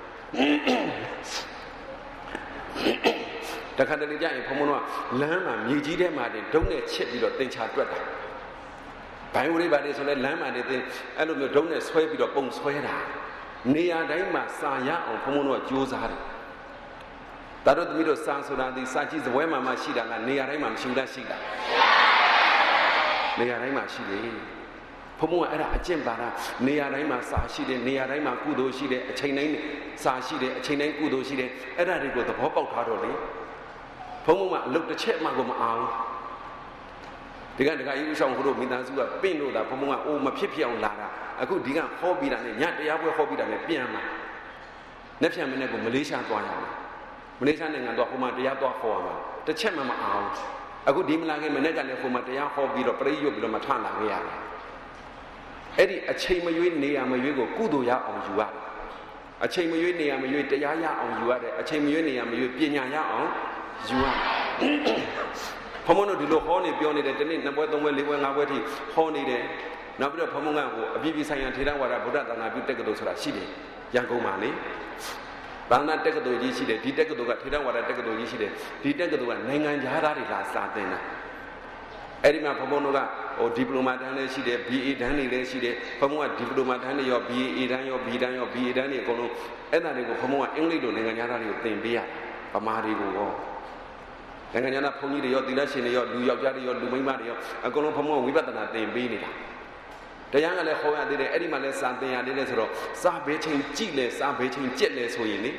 တခါတလေကြာရင်ဘုံမတို့ကလမ်းမှာမြေကြီးထဲမှာတင်ဒုံးနဲ့ချစ်ပြီးတော့တင်ချတွက်တာဘိုင်းဝရိပါတွေဆိုလဲလမ်းမှာနေတင်အဲ့လိုမျိုးဒုံးနဲ့ဆွဲပြီးတော့ပုံဆွဲတာနေရာတိုင်းမှာစာရအောင်ဘုံမတို့ကကြိုးစားတယ်ဒါတို့သမီးတို့စာဆိုတာဒီစာကြည့်စပွဲမှာမှရှိတာလားနေရာတိုင်းမှာမရှိဘူးလားရှိလားနေရာတိုင်းမှာရှိတယ်ဘုံဘုံကအဲ့ဒါအကျင့်ပါတာနေရာတိုင်းမှာစာရှိတယ်နေရာတိုင်းမှာကုသိုလ်ရှိတယ်အချိန်တိုင်းစာရှိတယ်အချိန်တိုင်းကုသိုလ်ရှိတယ်အဲ့ဒါတွေကိုသဘောပေါက်ထားတော့လေဘုံဘုံကအလုပ်တစ်ချက်မှကိုမအောင်ဒီကတခါယူဆောင်တို့မိသားစုကပင့်လို့တာဘုံဘုံကအိုးမဖြစ်ဖြစ်အောင်လာတာအခုဒီကဟောပြီးတာနဲ့ညတရားပွဲဟောပြီးတာနဲ့ပြန်လာလက်ဖြံမနဲ့ကိုမလေးရှားသွားရမှာမလေးရှားနိုင်ငံတော့ဟိုမှာတရားသွားဟောရမှာတစ်ချက်မှမအောင်အခုဒီမလာခင်မနေ့ကလည်းဟိုမှာတရားဟောပြီးတော့ပရိယုတ်ပြီးတော့မထလာခဲ့ရတယ်အဲ့ဒီအချိန်မရွေးနေရမရွေးကိုကုသိုလ်ရအောင်ယူရတယ်အချိန်မရွေးနေရမရွေးတရားရအောင်ယူရတယ်အချိန်မရွေးနေရမရွေးပညာရအောင်ယူရတယ်ဘုံမတို့ဒီလိုဟောနေပြောနေတယ်တနေ့2ပွဲ3ပွဲ4ပွဲ5ပွဲထိဟောနေတယ်နောက်ပြီးတော့ဘုံမကကိုအပြည့်ပြည့်ဆိုင်ရာထေရဝါဒဗုဒ္ဓသာသနာပြုတက္ကသိုလ်ဆိုတာရှိတယ်ရန်ကုန်မှာလေဘာသာတက္ကသိုလ်ကြီးရှိတယ်ဒီတက္ကသိုလ်ကထေရဝါဒတက္ကသိုလ်ကြီးရှိတယ်ဒီတက္ကသိုလ်ကနိုင်ငံခြားသားတွေလာစာသင်တာအဲ့ဒီမှာဘုံဘုံတို့ကဟိုဒီပလိုမာတန်းလည်းရှိတယ် BA တန်းတွေလည်းရှိတယ်ဘုံဘုံကဒီပလိုမာတန်းတွေရော BA တန်းရော B တန်းရော BA တန်းတွေအကုန်လုံးအဲ့ဒါတွေကိုဘုံဘုံကအင်္ဂလိပ်လိုနိုင်ငံခြားသားတွေကိုသင်ပေးရတယ်ဗမာတွေကိုရောနိုင်ငံခြားသားဘုန်းကြီးတွေရောသီလရှင်တွေရောလူယောက်ျားတွေရောလူမိန်းမတွေရောအကုန်လုံးဘုံဘုံကဝိပဿနာသင်ပေးနေတာတရားကလည်းဟောရသေးတယ်အဲ့ဒီမှာလည်းစာသင်ရသေးတယ်ဆိုတော့စာဘေးချင်းကြည့်လဲစာဘေးချင်းကြက်လဲဆိုရင်လေ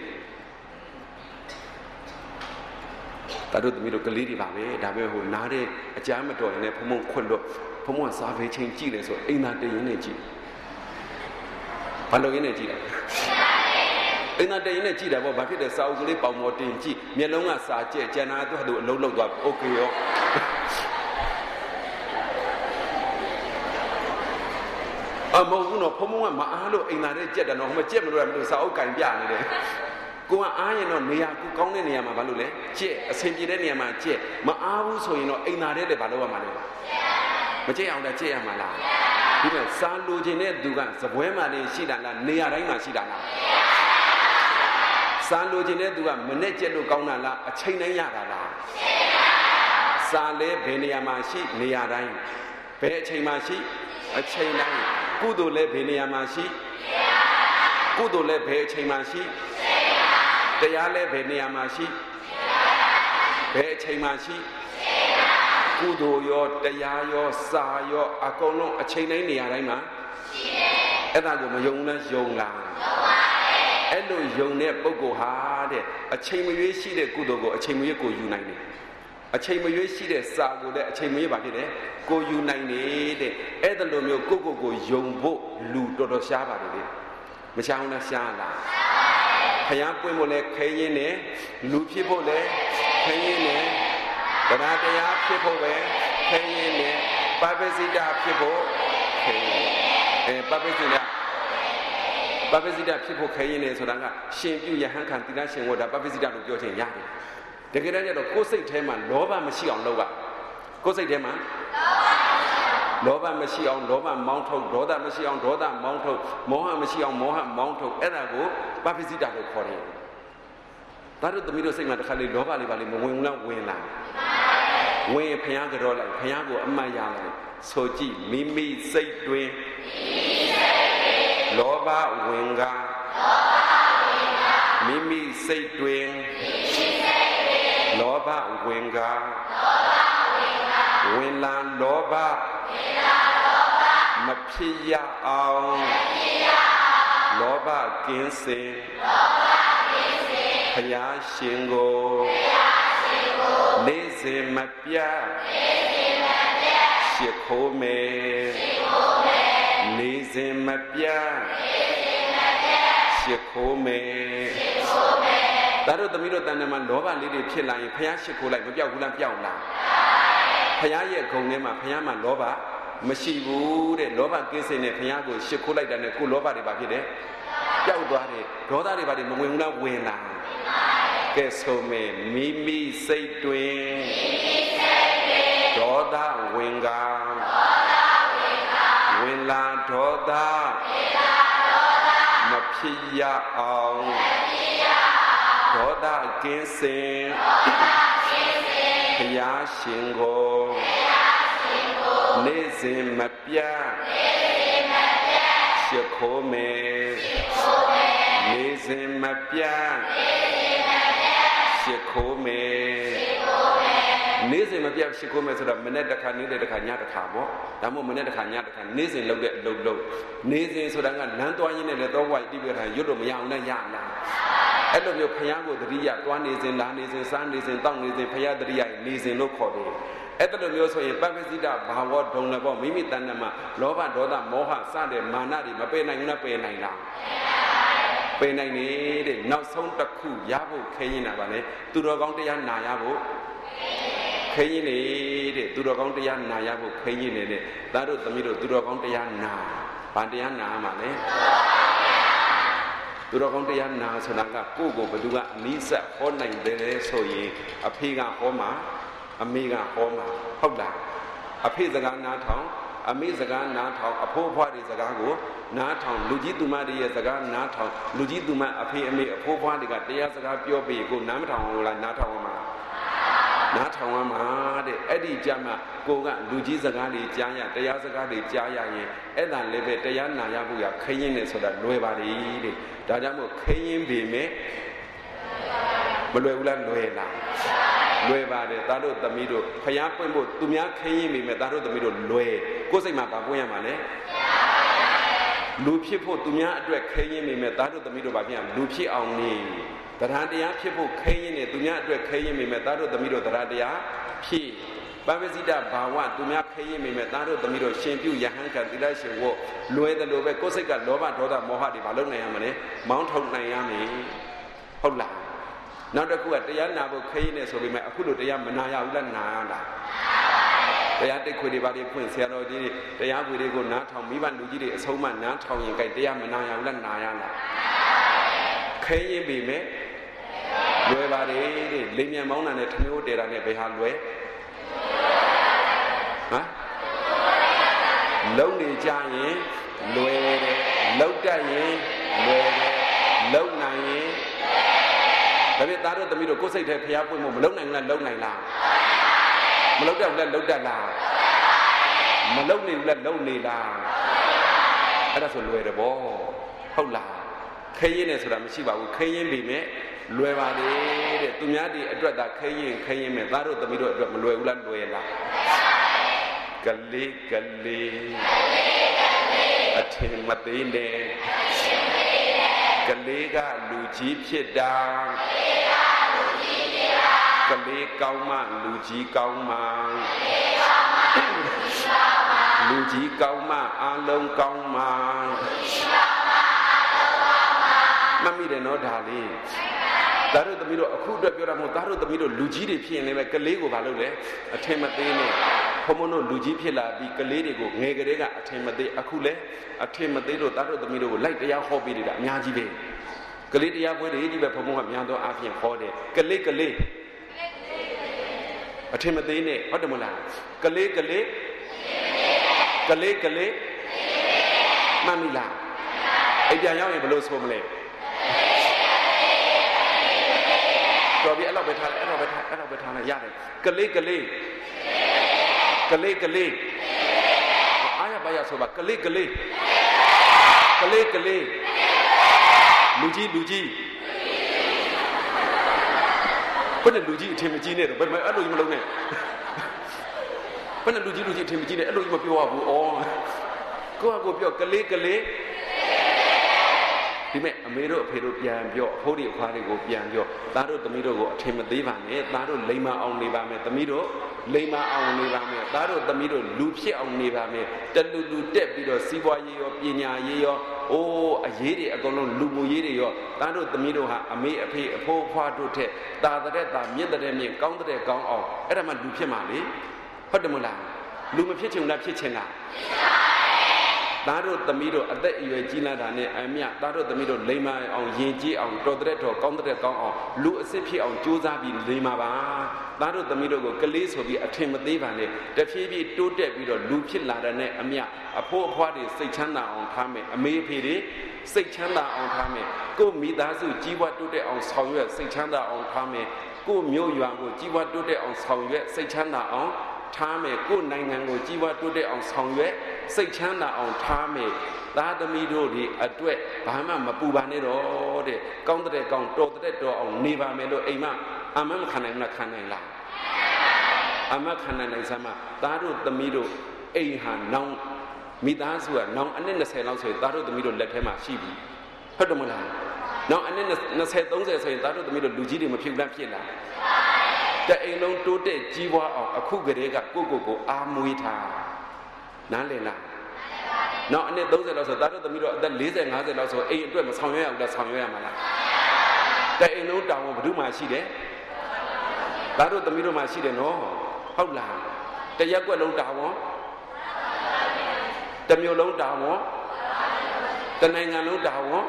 ဒါတို့သမီးတို့ကလေးတွေပါပဲဒါပဲဟိုနားတဲ့အကြမ်းမတော်ရင်လည်းဘုံဘုံခွန့်တော့ဘုံဘုံကစာဘေးချင်းကြည့်လဲဆိုအိမ်သာတရင်နဲ့ကြည့်ဘာလို့ရင်းနဲ့ကြည့်လဲအိမ်သာတရင်နဲ့ကြည့်တာပေါ့ဘာဖြစ်လဲစာအုပ်ကလေးပေါင်ပေါ်တင်ကြည့်မျက်လုံးကစာကြက်ကျန်တာသူ့ဟာသူအလုံးလုံးသွားโอเคရောအမဟုတ်ဘူးနော်ဘုံဘုံကမအားလို့အိမ်သာထဲကြက်တယ်နော်ဟိုမှာကြက်မလို့ရမလို့စာအုပ်ကင်ပြနေတယ်ကိုကအားရင်တော့နေရာကိုကောင်းတဲ့နေရာမှာဘာလို့လဲကြက်အဆင်ပြေတဲ့နေရာမှာကြက်မအားဘူးဆိုရင်တော့အိမ်သာထဲလည်းဘာလို့ရမှာလဲမကြက်အောင်လည်းကြက်ရမှာလားဒီမှာစာလိုချင်တဲ့သူကစပွဲမှာနေရှိတာလားနေရာတိုင်းမှာရှိတာလားစာလိုချင်တဲ့သူကမနဲ့ကြက်လို့ကောင်းတာလားအချိန်တိုင်းရတာလားစာလဲဘယ်နေရာမှာရှိနေရာတိုင်းဘယ်အချိန်မှာရှိအချိန်တိုင်းကုသိုလ်လဲဘယ်နေရာမှာရှိကုသိုလ်လဲဘယ်အချိန်မှာရှိတရားလဲဘယ်နေရာမှာရှိဘယ်အချိန်မှာရှိကုသိုလ်ရောတရားရောစာရောအကုန်လုံးအချိန်တိုင်းနေရာတိုင်းမှာရှိတယ်အဲ့ဒါကိုမယုံလားယုံလားယုံပါတယ်အဲ့လိုယုံတဲ့ပုဂ္ဂိုလ်ဟာတဲ့အချိန်မရွေးရှိတဲ့ကုသိုလ်ကိုအချိန်မရွေးကိုယူနိုင်တယ်အချိန်မရွေးရှိတဲ့စာကိုလည်းအချိန်မရွေးပါဖြစ်တယ်ကိုယူနိုင်နေတဲ့အဲ့ဒါလိုမျိုးကိုယုံဖို့လူတော်တော်ရှားပါတယ်လေမရှားဘူးလားရှားလားဖျားပွင့်ဖို့လဲခဲရင်းနဲ့လူဖြစ်ဖို့လဲခဲရင်းနဲ့တရားတရားဖြစ်ဖို့ပဲခဲရင်းနဲ့ပပစိတဖြစ်ဖို့ခဲရင်းပပစိတဖြစ်ဖို့ခဲရင်းနဲ့ဆိုတာကရှင်ပြုယဟန်ခံတိရရှင်ဝတ်တာပပစိတလို့ပြောချင်ရတယ်တကယ်တမ်းကျတော့ကိုယ်စိတ်ထဲမှာလောဘမရှိအောင်လုပ်ရကိုယ်စိတ်ထဲမှာလောဘမရှိအောင်လောဘမောင်းထုတ်ဒေါသမရှိအောင်ဒေါသမောင်းထုတ်မောဟမရှိအောင်မောဟမောင်းထုတ်အဲ့ဒါကိုပပစိတလို့ခေါ်တယ်ဒါတို့သမီးတို့စိတ်မှာတစ်ခါလေလောဘလေးပါလေမဝင်ဘူးလားဝင်လာဝင်ဖျားကြောလိုက်ဖျားကိုအမှတ်ရလိုက်ဆိုကြည့်မိမိစိတ်တွင်လောဘဝင်ကမိမိစိတ်တွင်လောဘဝင်ကဝင်လာလောဘမဖြစ်ရအောင်လောဘကင်းစင်ဘုရားရှင်ကိုနေ့စဉ်မပြတ်ရှိခိုးမယ်နေ့စဉ်မပြတ်ရှိခိုးမယ်ဒါတို့သမီးတို့တန်တမှာလောဘလေးတွေဖြစ်လာရင်ဘုရားရှိခိုးလိုက်မပြောက်ဘူးလားပြောက်လားဘုရားရဲ့ဂုဏ်ထဲမှာဘုရားမှာလောဘမရှိဘူးတဲ့လောဘကင်းစင်တဲ့ဘုရားကိုရှိခိုးလိုက်တဲ့ကိုလောဘတွေပါဖြစ်တယ်ပြောက်သွားတယ်ဒေါသတွေပါတွေမဝင်ဘူးလားဝင်လာကဲဆိုမယ်မိမိစိတ်တွင်ဒေါသဝင်ကဝင်လာဒေါသမဖြစ်ရအောင်ဒေါသကင်းစင်ဘုရားရှင်ကိုနေ့စဉ်မပြတ်ရှိခိုးမယ်နေ့စဉ်မပြတ်ရှိခိုးမယ်နေ့စဉ်မပြတ်ရှိခိုးမယ်ဆိုတော့မနေ့တစ်ခါနေ့တစ်ခါညတစ်ခါပေါ့ဒါမှမဟုတ်မနေ့တစ်ခါညတစ်ခါနေ့စဉ်လုပ်တဲ့အလုပ်နေ့စဉ်ဆိုတာကလမ်းသွားရင်းနဲ့လည်းတော့ဝိုက်ပြီးပြတာရွတ်လို့မရအောင်နဲ့ရလားအဲ့လိုမျိုးဘုရားကိုတတိယသွားနေစဉ်လာနေစဉ်စားနေစဉ်တောက်နေစဉ်ဘုရားတတိယနေစဉ်လို့ခေါ်တယ်အဲ့လိုမျိုးဆိုရင်ပပ္ပစိတဘာဝဒုံလည်းပေါ့မိမိတဏ္ဍမှာလောဘဒေါသမောဟစတဲ့မာနတွေမပယ်နိုင်ဘူးလားပယ်နိုင်လားပယ်နိုင်နေတဲ့နောက်ဆုံးတစ်ခုရဖို့ခဲရင်တာပါလေသူတော်ကောင်းတရားနာရဖို့ခဲရင်နေတဲ့သူတော်ကောင်းတရားနာရဖို့ခဲရင်နေတဲ့သားတို့သမီးတို့သူတော်ကောင်းတရားနာဘာတရားနာမှာလဲသူတော်ကောင်းတရားနာဆိုတာကကိုယ့်ကိုဘယ်သူကအနိစ္စဟောနိုင်တယ်ဆိုရင်အဖေကဟောမှာအမေကဟောမှာဟုတ်လားအဖေစကားနားထောင်အမေစကားနားထောင်အဖိုးအဖွားတွေစကားကိုနားထောင်လူကြီးသူမတွေရဲ့စကားနားထောင်လူကြီးသူမအဖေအမေအဖိုးအဖွားတွေကတရားစကားပြောပြီးကိုနားမထောင်ဘူးလားနားထောင်မှာနားထောင်မှာတဲ့အဲ့ဒီကြမှာကိုကလူကြီးစကားတွေကြားရတရားစကားတွေကြားရရင်အဲ့ဒါလည်းပဲတရားနာရဖို့ရခရင်နေဆိုတာလွယ်ပါလေတဲ့ဒါကြောင့်မို့ခရင်ပေမဲ့မလွယ်ဘူးလားလွယ်လားလွယ်ပါတယ်သားတို့သမီးတို့ဖျားပွင့်ဖို့သူများခရင်ပေမဲ့သားတို့သမီးတို့လွယ်ကိုယ်စိတ်မှာပါပွင့်ရမှာလေလူဖြစ်ဖို့သူများအတွက်ခရင်ပေမဲ့သားတို့သမီးတို့ပါပြန်လူဖြစ်အောင်နေတရားတရားဖြစ်ဖို့ခရင်နေသူများအတွက်ခရင်ပေမဲ့သားတို့သမီးတို့တရားတရားဖြစ်ပပ္ပစိတဘာဝသူများခရင်ပေမဲ့သားတို့သမီးတို့ရှင်ပြုယဟန်ကသီလရှင်ဝတ်လွယ်တယ်လို့ပဲကိုယ်စိတ်ကလောဘဒေါသမောဟတွေမလုပ်နိုင်ရမလဲမောင်းထုတ်နိုင်ရမယ်ဟုတ်လားနောက်တစ်ခုကတရားနာဖို့ခရင်နေဆိုပေမဲ့အခုလိုတရားမနာရဘူးလားနာရလားတရားတိတ်ခွေတွေပါတွေဖွင့်ဆရာတော်ကြီးတရားခွေတွေကိုနားထောင်မိဘလူကြီးတွေအဆုံးမနားထောင်ရင်ကြိုက်တရားမနာရဘူးလားနာရလားခရင်ပေမဲ့လွယ်ပါတယ်တဲ့လိမ်မြန်မောင်းတာနဲ့ထမျိုးတဲတာနဲ့ဘယ်ဟာလွယ်ဟမ်လုံနေကြရင်လွယ်တယ်လုံတတ်ရင်လွယ်တယ်လုံနိုင်ရင်ဒါပေမဲ့သားတို့သမီးတို့ကိုယ်စိတ်ထဲဖျားပွင့်ဖို့မလုံနိုင်ဘူးလားလုံနိုင်လားမလုံတတ်ဘူးလားလုံတတ်လားမလုံနေဘူးလားလုံနေလားအဲ့ဒါဆိုလွယ်တယ်ဗောဟုတ်လားခရင်နဲ့ဆိုတာမရှိပါဘူးခရင်ပြီမဲ့လွယ်ပါတယ်တဲ့သူများဒီအတွက်သာခရင်မဲ့သားတို့သမီးတို့အတွက်မလွယ်ဘူးလားလွယ်လားကလေးအထင်မသေးနဲ့ကလေးကလူကြီးဖြစ်တာကလေးကောင်းမှလူကြီးကောင်းမှလူကြီးကောင်းမှအလုံးကောင်းမှမမိတယ်နော်ဒါလေးသားတို့သမီးတို့အခုအတွက်ပြောတာမဟုတ်သားတို့သမီးတို့လူကြီးတွေဖြစ်ရင်လည်းပဲကလေးကိုမလုပ်လဲအထင်မသေးနဲ့ဘုံဘုံတို့လူကြီးဖြစ်လာပြီးကလေးတွေကိုငယ်ကလေးကအထင်မသေးအခုလဲအထင်မသေးလို့သားတို့သမီးတို့ကိုလိုက်တရားဟောပေးနေတာအများကြီးပဲကလေးတရားပွဲတွေကြီးပဲဘုံဘုံကများသောအားဖြင့်ဟောတယ်ကလေးအထင်မသေးနဲ့ဟုတ်တယ်မလားကလေးမှတ်မိလားအိမ်ပြန်ရောက်ရင်ဘယ်လိုဆိုမလဲတော်ပြီအဲ့လောက်ပဲထားလိုက်ရတယ်ကလေးအားရပါရဆိုပါကလေးလူကြီးဘယ်နဲ့လူကြီးအထင်မကြီးနဲ့တော့ဘယ်မှာအဲ့လိုကြီးမလုံးနဲ့ဘယ်နဲ့လူကြီးအထင်မကြီးနဲ့အဲ့လိုကြီးမပြောရဘူးဩကိုယ့်ကိုပြောကလေးဒီမဲ့အမေတို့အဖေတို့ပြန်ပြောအဖိုးတွေအဖွားတွေကိုပြန်ပြောသားတို့သမီးတို့ကိုအထင်မသေးပါနဲ့သားတို့လိမ္မာအောင်နေပါမယ်သမီးတို့လိမ္မာအောင်နေပါမယ်သားတို့သမီးတို့လူဖြစ်အောင်နေပါမယ်တလူတက်ပြီးတော့စီးပွားရေးရောပညာရေးရောအိုးအရေးတွေအကုန်လုံးလူမှုရေးတွေရောသားတို့သမီးတို့ဟာအမေအဖေအဖိုးအဖွားတို့ထက်တာတဲ့တာမြင့်တဲ့မြင့်ကောင်းတဲ့ကောင်းအောင်အဲ့ဒါမှလူဖြစ်မှာလေဟုတ်တယ်မလားလူမဖြစ်ချင်လားဖြစ်ချင်လားသားတို့သမီးတို့အသက်အရွယ်ကြီးလာတာနဲ့အမြသားတို့သမီးတို့လိမ္မာအောင်ယဉ်ကျေးအောင်တော်တဲ့တော်ကောင်းတဲ့ကောင်းအောင်လူအစ်စ်ဖြစ်အောင်ကြိုးစားပြီးလိမ္မာပါသားတို့သမီးတို့ကိုကလေးဆိုပြီးအထင်မသေးပါနဲ့တဖြည်းဖြည်းတိုးတက်ပြီးတော့လူဖြစ်လာတဲ့နဲ့အမြအဖိုးအဖွားတွေစိတ်ချမ်းသာအောင်ထားမယ်အမေအဖေတွေစိတ်ချမ်းသာအောင်ထားမယ်ကိုမိသားစုကြီးပွားတိုးတက်အောင်ဆောင်ရွက်စိတ်ချမ်းသာအောင်ထားမယ်ကိုမျိုးရွာကိုကြီးပွားတိုးတက်အောင်ဆောင်ရွက်စိတ်ချမ်းသာအောင်ထားမယ်ကိုနိုင်ငံကိုကြီးပွားတိုးတက်အောင်ဆောင်ရွက်စိတ်ချမ်းသာအောင်ထားမယ်သားသမီးတို့ဒီအတွက်ဘာမှမပူပါနဲ့တော့တဲ့ကောင်းတဲ့ကောင်းတော်တဲ့တော်အောင်နေပါမယ်လို့အိမ်မအမမခံနိုင်လားခံနိုင်လားအမခံနိုင်စမ်းမသားတို့သမီးတို့အိမ်ဟာနောင်မိသားစုကနောင်အနည်း20လောက်ဆိုရင်သားတို့သမီးတို့လက်ထဲမှာရှိပြီဟုတ်တယ်မလားနောင်အနည်း20 30ဆိုရင်သားတို့သမီးတို့လူကြီးတွေမဖြစ်လားဖြစ်လားတအိမ်လုံးတိုးတက်ကြီးပွားအောင်အခုကလေးကကိုအားမွေးထားနားလည်လားနောက်အနည်း30လောက်ဆိုသားတို့သမီးတို့အသက်40 50လောက်ဆိုအိမ်အတွက်မဆောင်ရွက်ရဘူးလားဆောင်ရွက်ရမှာလားတအိမ်လုံးတောင်းဘယ်သူမှရှိတယ်သားတို့သမီးတို့မှရှိတယ်နော်ဟုတ်လားတရက်ွက်လုံးတာဝန်တမျိုးလုံးတာဝန်တနိုင်ငံလုံးတာဝန်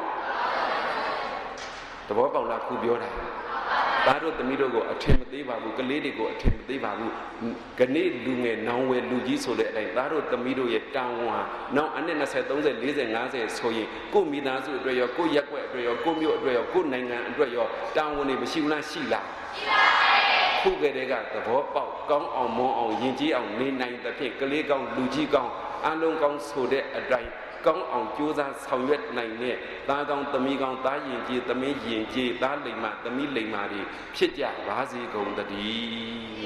သဘောပေါက်လားခုပြောတာသားတို့သမီးတို့ကိုအထင်မသေးပါဘူးကလေးတွေကိုအထင်မသေးပါဘူးခနေ့လူငယ်နောင်ဝယ်လူကြီးဆိုတဲ့အတိုင်းသားတို့သမီးတို့ရဲ့တာဝန်ဟာနောက်အနည်း20 30 40 50ဆိုရင်ကိုမိသားစုအတွက်ရောကိုရက်ွက်အတွက်ရောကိုမြို့အတွက်ရောကိုနိုင်ငံအတွက်ရောတာဝန်တွေမရှိဘူးလားရှိလားရှိပါဘူးခုကလေးကသဘောပေါက်ကောင်းအောင်မွန်အောင်ယဉ်ကျေးအောင်နေနိုင်တဲ့ဖြင့်ကလေးကောင်းလူကြီးကောင်းအလုံးကောင်းဆိုတဲ့အတိုင်းကောင်းအောင်ကြိုးစားဆောင်ရွက်နိုင်တဲ့သားကောင်းသမီးကောင်းသားယဉ်ကျေးသမီးယဉ်ကျေးသားလိမ္မာသမီးလိမ္မာတွေဖြစ်ကြပါစေကုန်သတည်း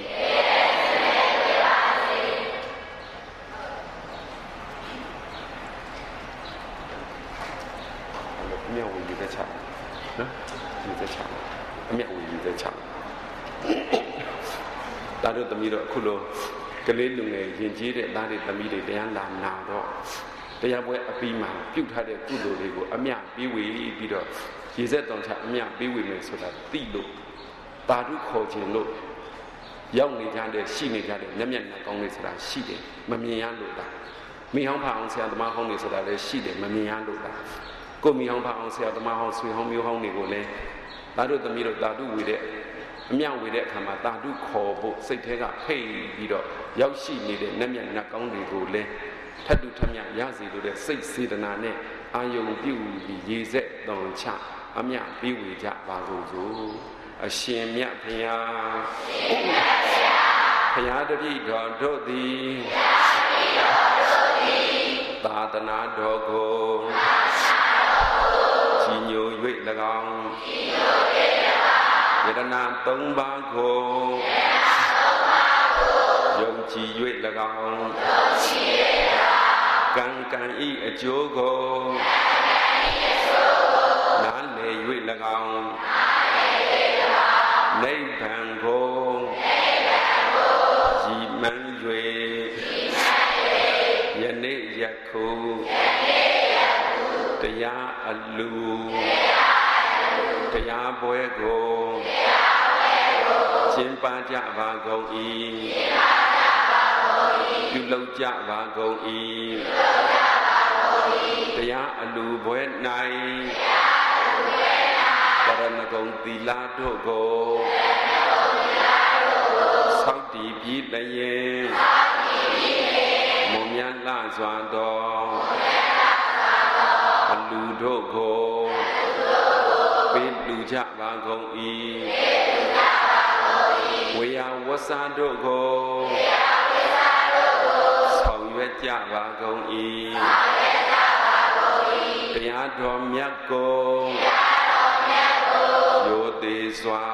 အမြတ်ဝင်ရတဲ့ချာနော်ဒီတဲ့ချာအမြတ်ဝင်ရတဲ့ချာသားတို့သမီးတို့အခုလိုကလေးလူငယ်ယဉ်ကျေးတဲ့သားတွေသမီးတွေတရားလာနာတော့တရားပွဲအပြီးမှာပြုတ်ထားတဲ့ကုသိုလ်တွေကိုအမြပေးဝေပြီးတော့ရေစက်တောင်ချအမြပေးဝေမယ်ဆိုတာသိလို့တာဓုခေါ်ခြင်းလို့ရောက်နေကြတဲ့ရှိနေကြတဲ့မျက်မျက်နှာကောင်းတွေဆိုတာရှိတယ်မမြင်ရလို့လားမိဟောင်းဖအောင်ဆရာသမားဟောင်းတွေဆိုတာလည်းရှိတယ်မမြင်ရလို့လားကိုမိဟောင်းဖအောင်ဆရာသမားဟောင်းဆွေဟောင်းမျိုးဟောင်းတွေကိုလည်းသားတို့သမီးတို့တာဓုဝေတဲ့အမြဝေတဲ့အခါမှာတာဓုခေါ်ဖို့စိတ်ထဲကဖိတ်ပြီးတော့ရောက်ရှိနေတဲ့မျက်မျက်နှာကောင်းတွေကိုလည်းထပ်တူထမြရစီလို့တဲ့စိတ်စေတနာနဲ့အာယုံပြုပြီးရေဆက်တောင်ချအမြပြီးဝေကြပါကုန်စို့အရှင်မြတ်ဘုရားဘုရားတပည့်တော်တို့သည်သာသနာတော်ကိုကြီးညို၍၎င်းယတနာ3ပါးကိုယုံကြည်၍၎င်းကံကံဤအကျိုးကိုနားလည်၍၎င်းနိဗ္ဗာန်ကိုရည်မှန်း၍ယနေ့ယခုတရားအလူတရားပွဲကိုကျင်းပကြပါကုန်၏ပြုလုပ်ကြပါကုန်၏တရားအလူပွဲ၌ကရဏဂုံသီလတို့ကိုဆောက်တည်ပြီးလျင်မွန်မြတ်လှစွာသောအလူတို့ကိုပေးလူကြပါကုန်၏ဝေယဝဆာတို့ကိုဆောင်ရွက်ကြပါကုန်၏တရားတော်မြတ်ကိုရိုသေးစွာ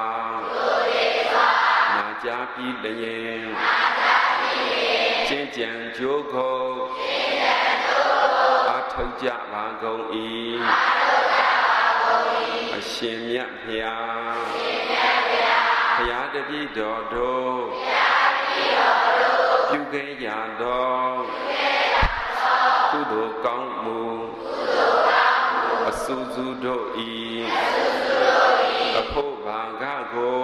နာကြားပြီးလျင်ကျင့်ကြံကြိုးခုံအားထုတ်ကြပါကုန်၏အရှင်မြတ်ဖျားဘုရားတပည့်တော်တို့ပြုခဲ့ရသောကုသိုလ်ကောင်းမှုအစူးစူးတို့ဤအဖို့ဘာကကို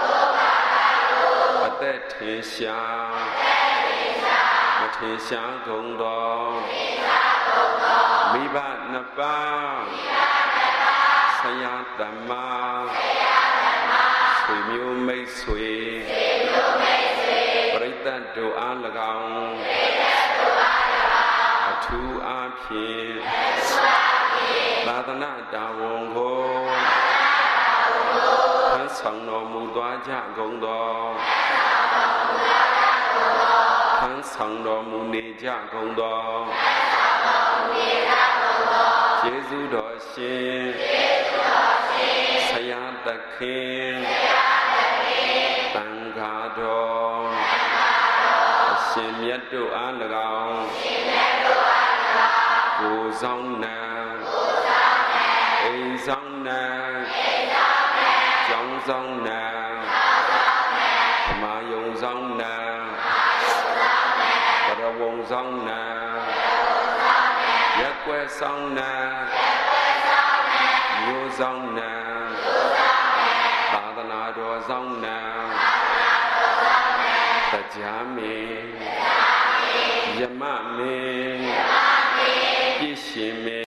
အသက်ထင်ရှားမထင်ရှားကုန်သောမိဘနှစ်ပါးဆရာတမဆွေမျိုးမိတ်ဆွေပရိသတ်တို့အား၎င်းအထူးအားဖြင့်သာသနာတော်ဝန်ကိုထမ်းဆောင်တော်မူသွားကြကုန်သောထမ်းဆောင်တော်မူနေကြကုန်သောယေရှုတော်ရှင်ဆရာသခင်တန်ခါတော်အရှင်မြတ်တို့အား၎င်းကိုယ်ဆောင်နာအိမ်ဆောင်နာကျောင်းဆောင်နာဓမ္မယုံဆောင်နာပရဝုံဆောင်နာရက်ွယ်ဆောင်နာမျိုးဆောင်နာသာသနာတော်ဆောင်နာတရားမင်းယမမင်းပြည့်ရှင်မင်း